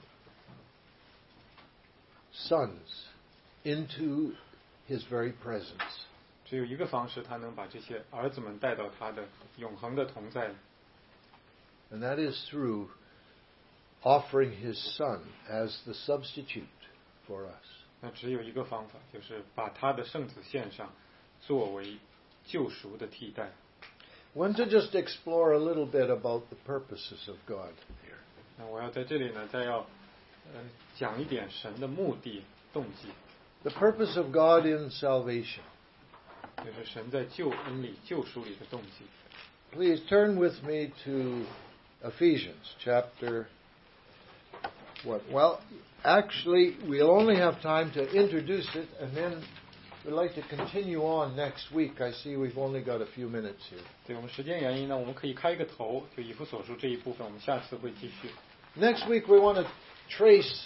sons into his very presence. 只有一个方式，他能把这些儿子们带到他的永恒的同在。 And that is through offering his son as the substitute for us. 那只有一个方法，就是把他的圣子献上，作为救赎的替代。 I want to just explore a little bit about the purposes of God here. 那我要在这里呢，再要讲一点神的目的、动机， The purpose of God in salvation. 就是神在救恩里、救赎里的动机。 Please turn with me to Ephesians chapter what? Well, actually, we'll only have time to introduce it, and then we'd like to continue on next week. I see we've only got a few minutes here. 对我们时间原因呢，我们可以开一个头，就以弗所书这一部分，我们下次会继续。 Next week we want to trace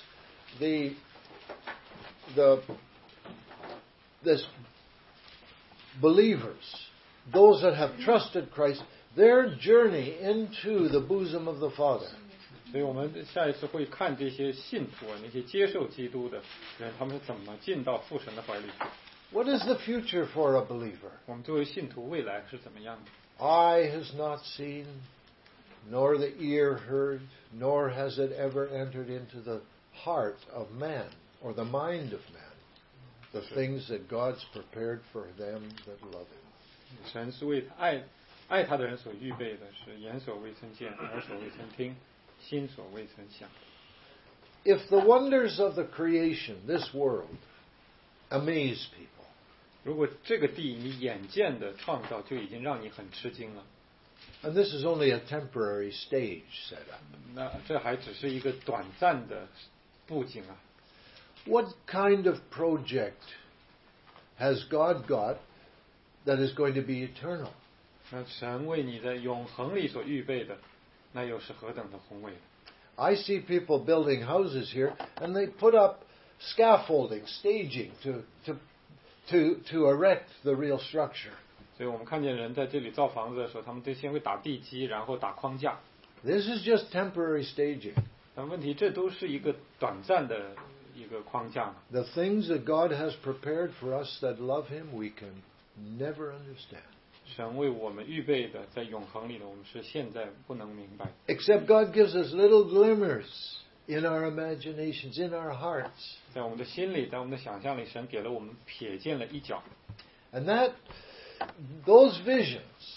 this believers, those that have trusted Christ, their journey into the bosom of the Father. 所以我们下一次会看这些信徒啊，那些接受基督的人，他们怎么进到父神的怀里去。 What is the future for a believer? 我们作为信徒，未来是怎么样的？ Eye has not seen, nor the ear heard, nor has it ever entered into the heart of man or the mind of man, the things that God's prepared for them that love Him. 神是为爱他的人所预备的，是眼所未曾见，耳所未曾听，心所未曾想。 If the wonders of the creation, this world, amaze people, 如果这个地你眼见的创造就已经让你很吃惊了， and this is only a temporary stage set up, 那这还只是一个短暂的布景啊。 what kind of project has God got that is going to be eternal? 那神为你在永恒里所预备的，那又是何等的宏伟！ I see people building houses here, and they put up scaffolding, staging to erect the real structure. 所以我们看见人在这里造房子的时候，他们都先会打地基，然后打框架。 This is just temporary staging. 但问题，这都是一个短暂的一个框架。 The things that God has prepared for us that love Him, we can never understand. 神为我们预备的，在永恒里的，我们是现在不能明白。 Except God gives us little glimmers in our imaginations, in our hearts. 在我们的心里，在我们的想象里，神给了我们瞥见了一角。 And those visions,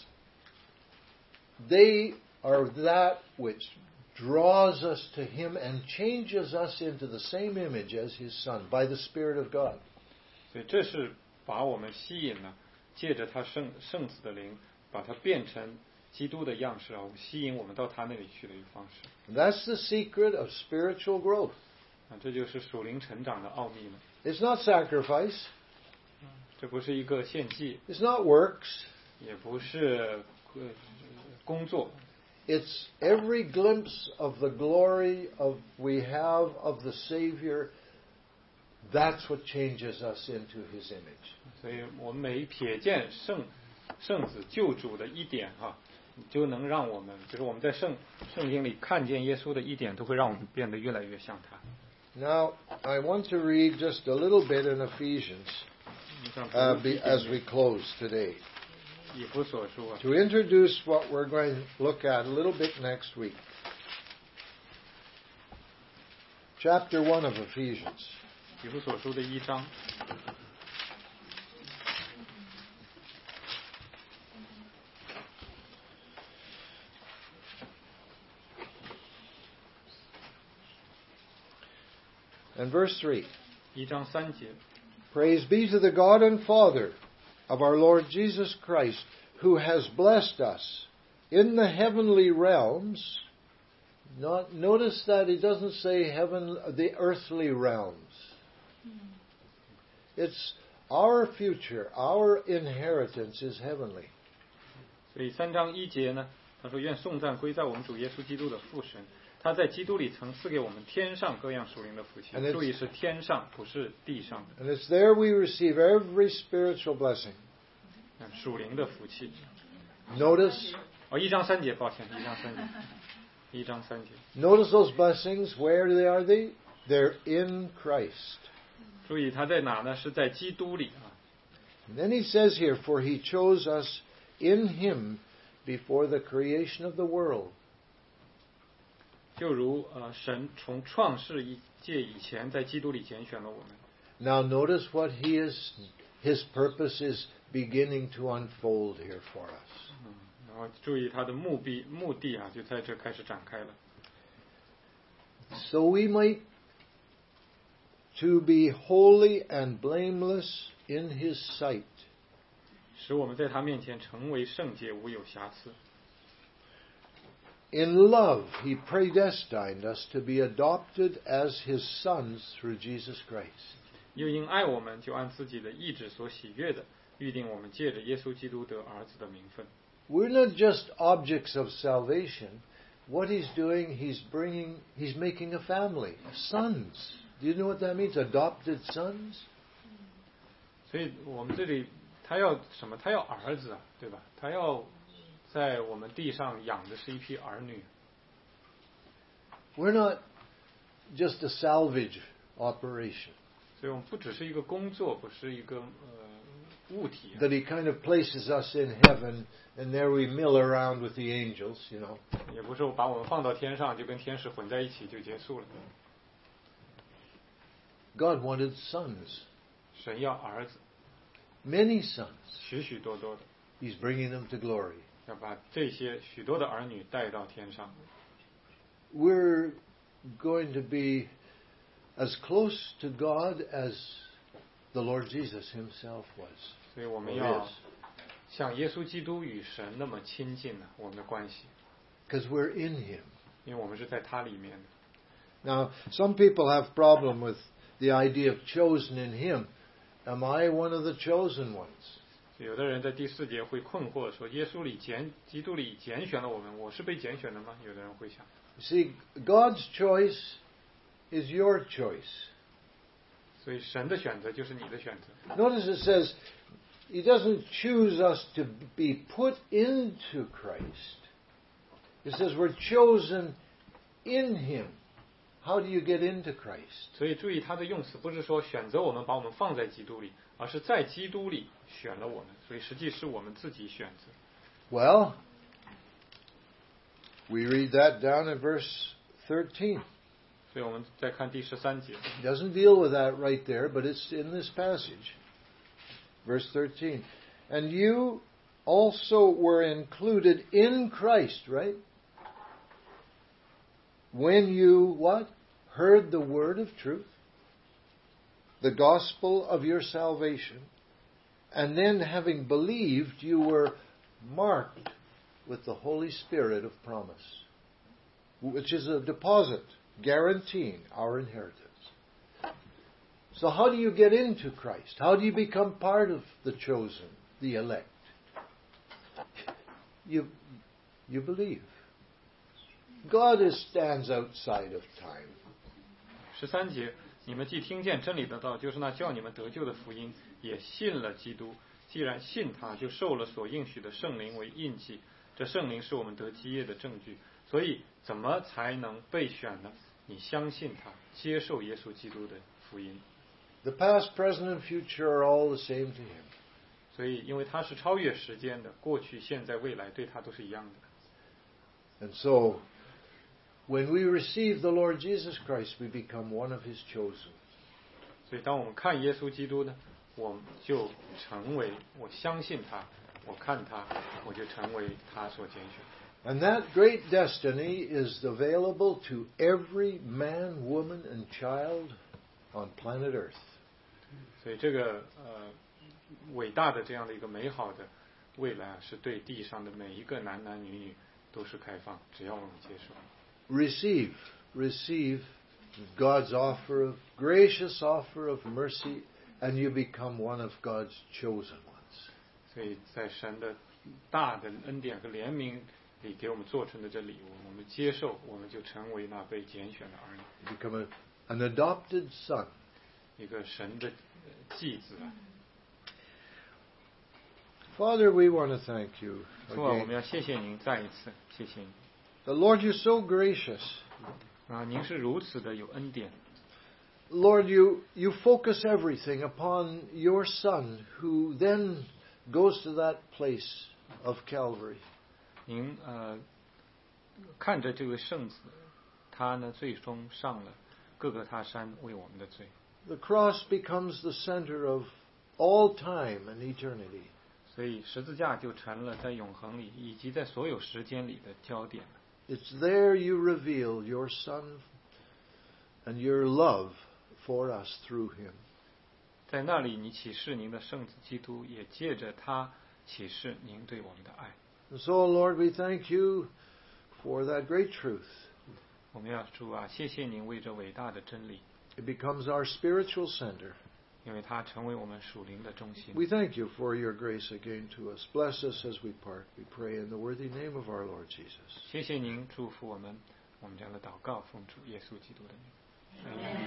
they are that which draws us to Him and changes us into the same image as His Son by the Spirit of God. 所以这是把我们吸引了，借着他圣子的灵，把它变成基督的样式啊，吸引我们到他那里去的一个方式。 That's the secret of spiritual growth. 啊，这就是属灵成长的奥秘了。 It's not sacrifice. 这不是一个献祭， It's not works. 也不是工作， It's every glimpse of the glory we have of the Savior. That's what changes us into His image. 所以我们每一瞥见圣子救主的一点啊，就能让我们，就是我们在圣经里看见耶稣的一点，都会让我们变得越来越像他。 Now, I want to read just a little bit in Ephesians as we close today, 以弗所书啊， to introduce what we're going to look at a little bit next week. Chapter 1 of Ephesians. 以弗所书的1章。 And verse 3. 1章3节， Praise be to the God and Father of our Lord Jesus Christ, who has blessed us in the heavenly realms. Notice that he doesn't say the earthly realms. It's our future, our inheritance is heavenly. 所以3章1节呢，他说愿颂赞归在我们主耶稣基督的父神，他在基督里曾赐给我们天上各样属灵的福气。注意是天上，不是地上的。 And it's there we receive every spiritual blessing. 属灵的福气。 Notice. 1章3节，抱歉，1章3节。1章3节。 Notice those blessings. Where are they? They're in Christ. 注意他在哪呢？是在基督里啊。 And then he says here, for he chose us in him before the creation of the world. 就如神从创世界以前在基督里拣选了我们。 Now notice what his purpose is beginning to unfold here for us. 然后注意他的目的啊，就在这开始展开了。 So we might to be holy and blameless in his sight. 使我们在他面前成为圣洁，无有瑕疵。 In love, he predestined us to be adopted as his sons through Jesus Christ. 又因爱我们，就按自己的意志所喜悦的，预定我们借着耶稣基督得儿子的名分。 We're not just objects of salvation. What he's doing, he's making a family, sons. Do you know what that means? Adopted sons? 所以我们这里他要什么？他要儿子啊，对吧？他要在我们地上养的是一批儿女。 We're not just a salvage operation. 所以我们不只是一个工作，不是一个物体。 That he kind of places us in heaven, and there we mill around with the angels, you know. 也不是把我们放到天上，就跟天使混在一起就结束了。 God wanted sons. 神要儿子。 Many sons. 许许多多的。 He's bringing them to glory. 要把这些许多的儿女带到天上。 We're going to be as close to God as the Lord Jesus himself was. 所以我们要像耶稣基督与神那么亲近呢，我们的关系。 Because we're in him. 因为我们是在他里面的。 Now, some people have problem with the idea of chosen in him. Am I one of the chosen ones? 有的人在第4节会困惑说，耶稣里基督里拣选了我们，我是被拣选的吗？有的人会想。 See, God's choice is your choice. 所以神的选择就是你的选择。 Notice it says, he doesn't choose us to be put into Christ. It says we're chosen in him. How do you get into Christ? 所以注意他的用词，不是说选择我们把我们放在基督里，而是在基督里选了我们，所以实际是我们自己选择。 Well, we read that down in verse 13. 所以我们再看第13节。 It doesn't deal with that right there, but it's in this passage. Verse 13. And you also were included in Christ, right? When you, what? Heard the word of truth, the gospel of your salvation, and then having believed, you were marked with the Holy Spirit of promise, which is a deposit guaranteeing our inheritance. So how do you get into Christ? How do you become part of the chosen, the elect? You believe. God stands outside of time. 13节，你们既听见真理的道，就是那叫你们得救的福音，也信了基督。既然信他，就受了所应许的圣灵为印记。这圣灵是我们得基业的证据。所以，怎么才能被选呢？你相信他，接受耶稣基督的福音。 The past, present, and future are all the same to him. 所以，因为他是超越时间的，过去、现在、未来对他都是一样的。 And so, when we receive the Lord Jesus Christ, we become one of his chosen. 所以，当我们看耶稣基督呢，我就成为，我相信他，我看他，我就成为他所拣选。 And that great destiny is available to every man, woman, and child on planet Earth. 所以这个伟大的这样的一个美好的未来啊，是对地上的每一个男男女女都是开放，只要我们接受。 Receive God's offer of gracious offer of mercy and you become one of God's chosen ones. 所以在神的大的恩典和怜悯里给我们做成的这礼物，我们接受，我们就成为那被拣选的儿女， You become an adopted son. 一个神的继子啊。 Father, we want to thank you 主啊，我们 again. 要谢谢您，再一次谢谢您 The Lord, you're so gracious. 啊！您是如此的有恩典， Lord, you focus everything upon your Son, who then goes to that place of Calvary. 您看着这位圣子，他呢最终上了各个他山为我们的罪， The cross becomes the center of all time and eternity. 所以十字架就成了在永恒里以及在所有时间里的焦点。 It's there you reveal your Son and your love for us through him. 在那里，你启示您的圣子基督，也借着他启示您对我们的爱。 And so, Lord, we thank you for that great truth. 我们要主啊，谢谢您为这伟大的真理， It becomes our spiritual center. 因为它成为我们属灵的中心。 We thank you for your grace again to us. Bless us as we part. We pray in the worthy name of our Lord Jesus. 谢谢您祝福我们，我们这样的祷告奉主耶稣基督的名。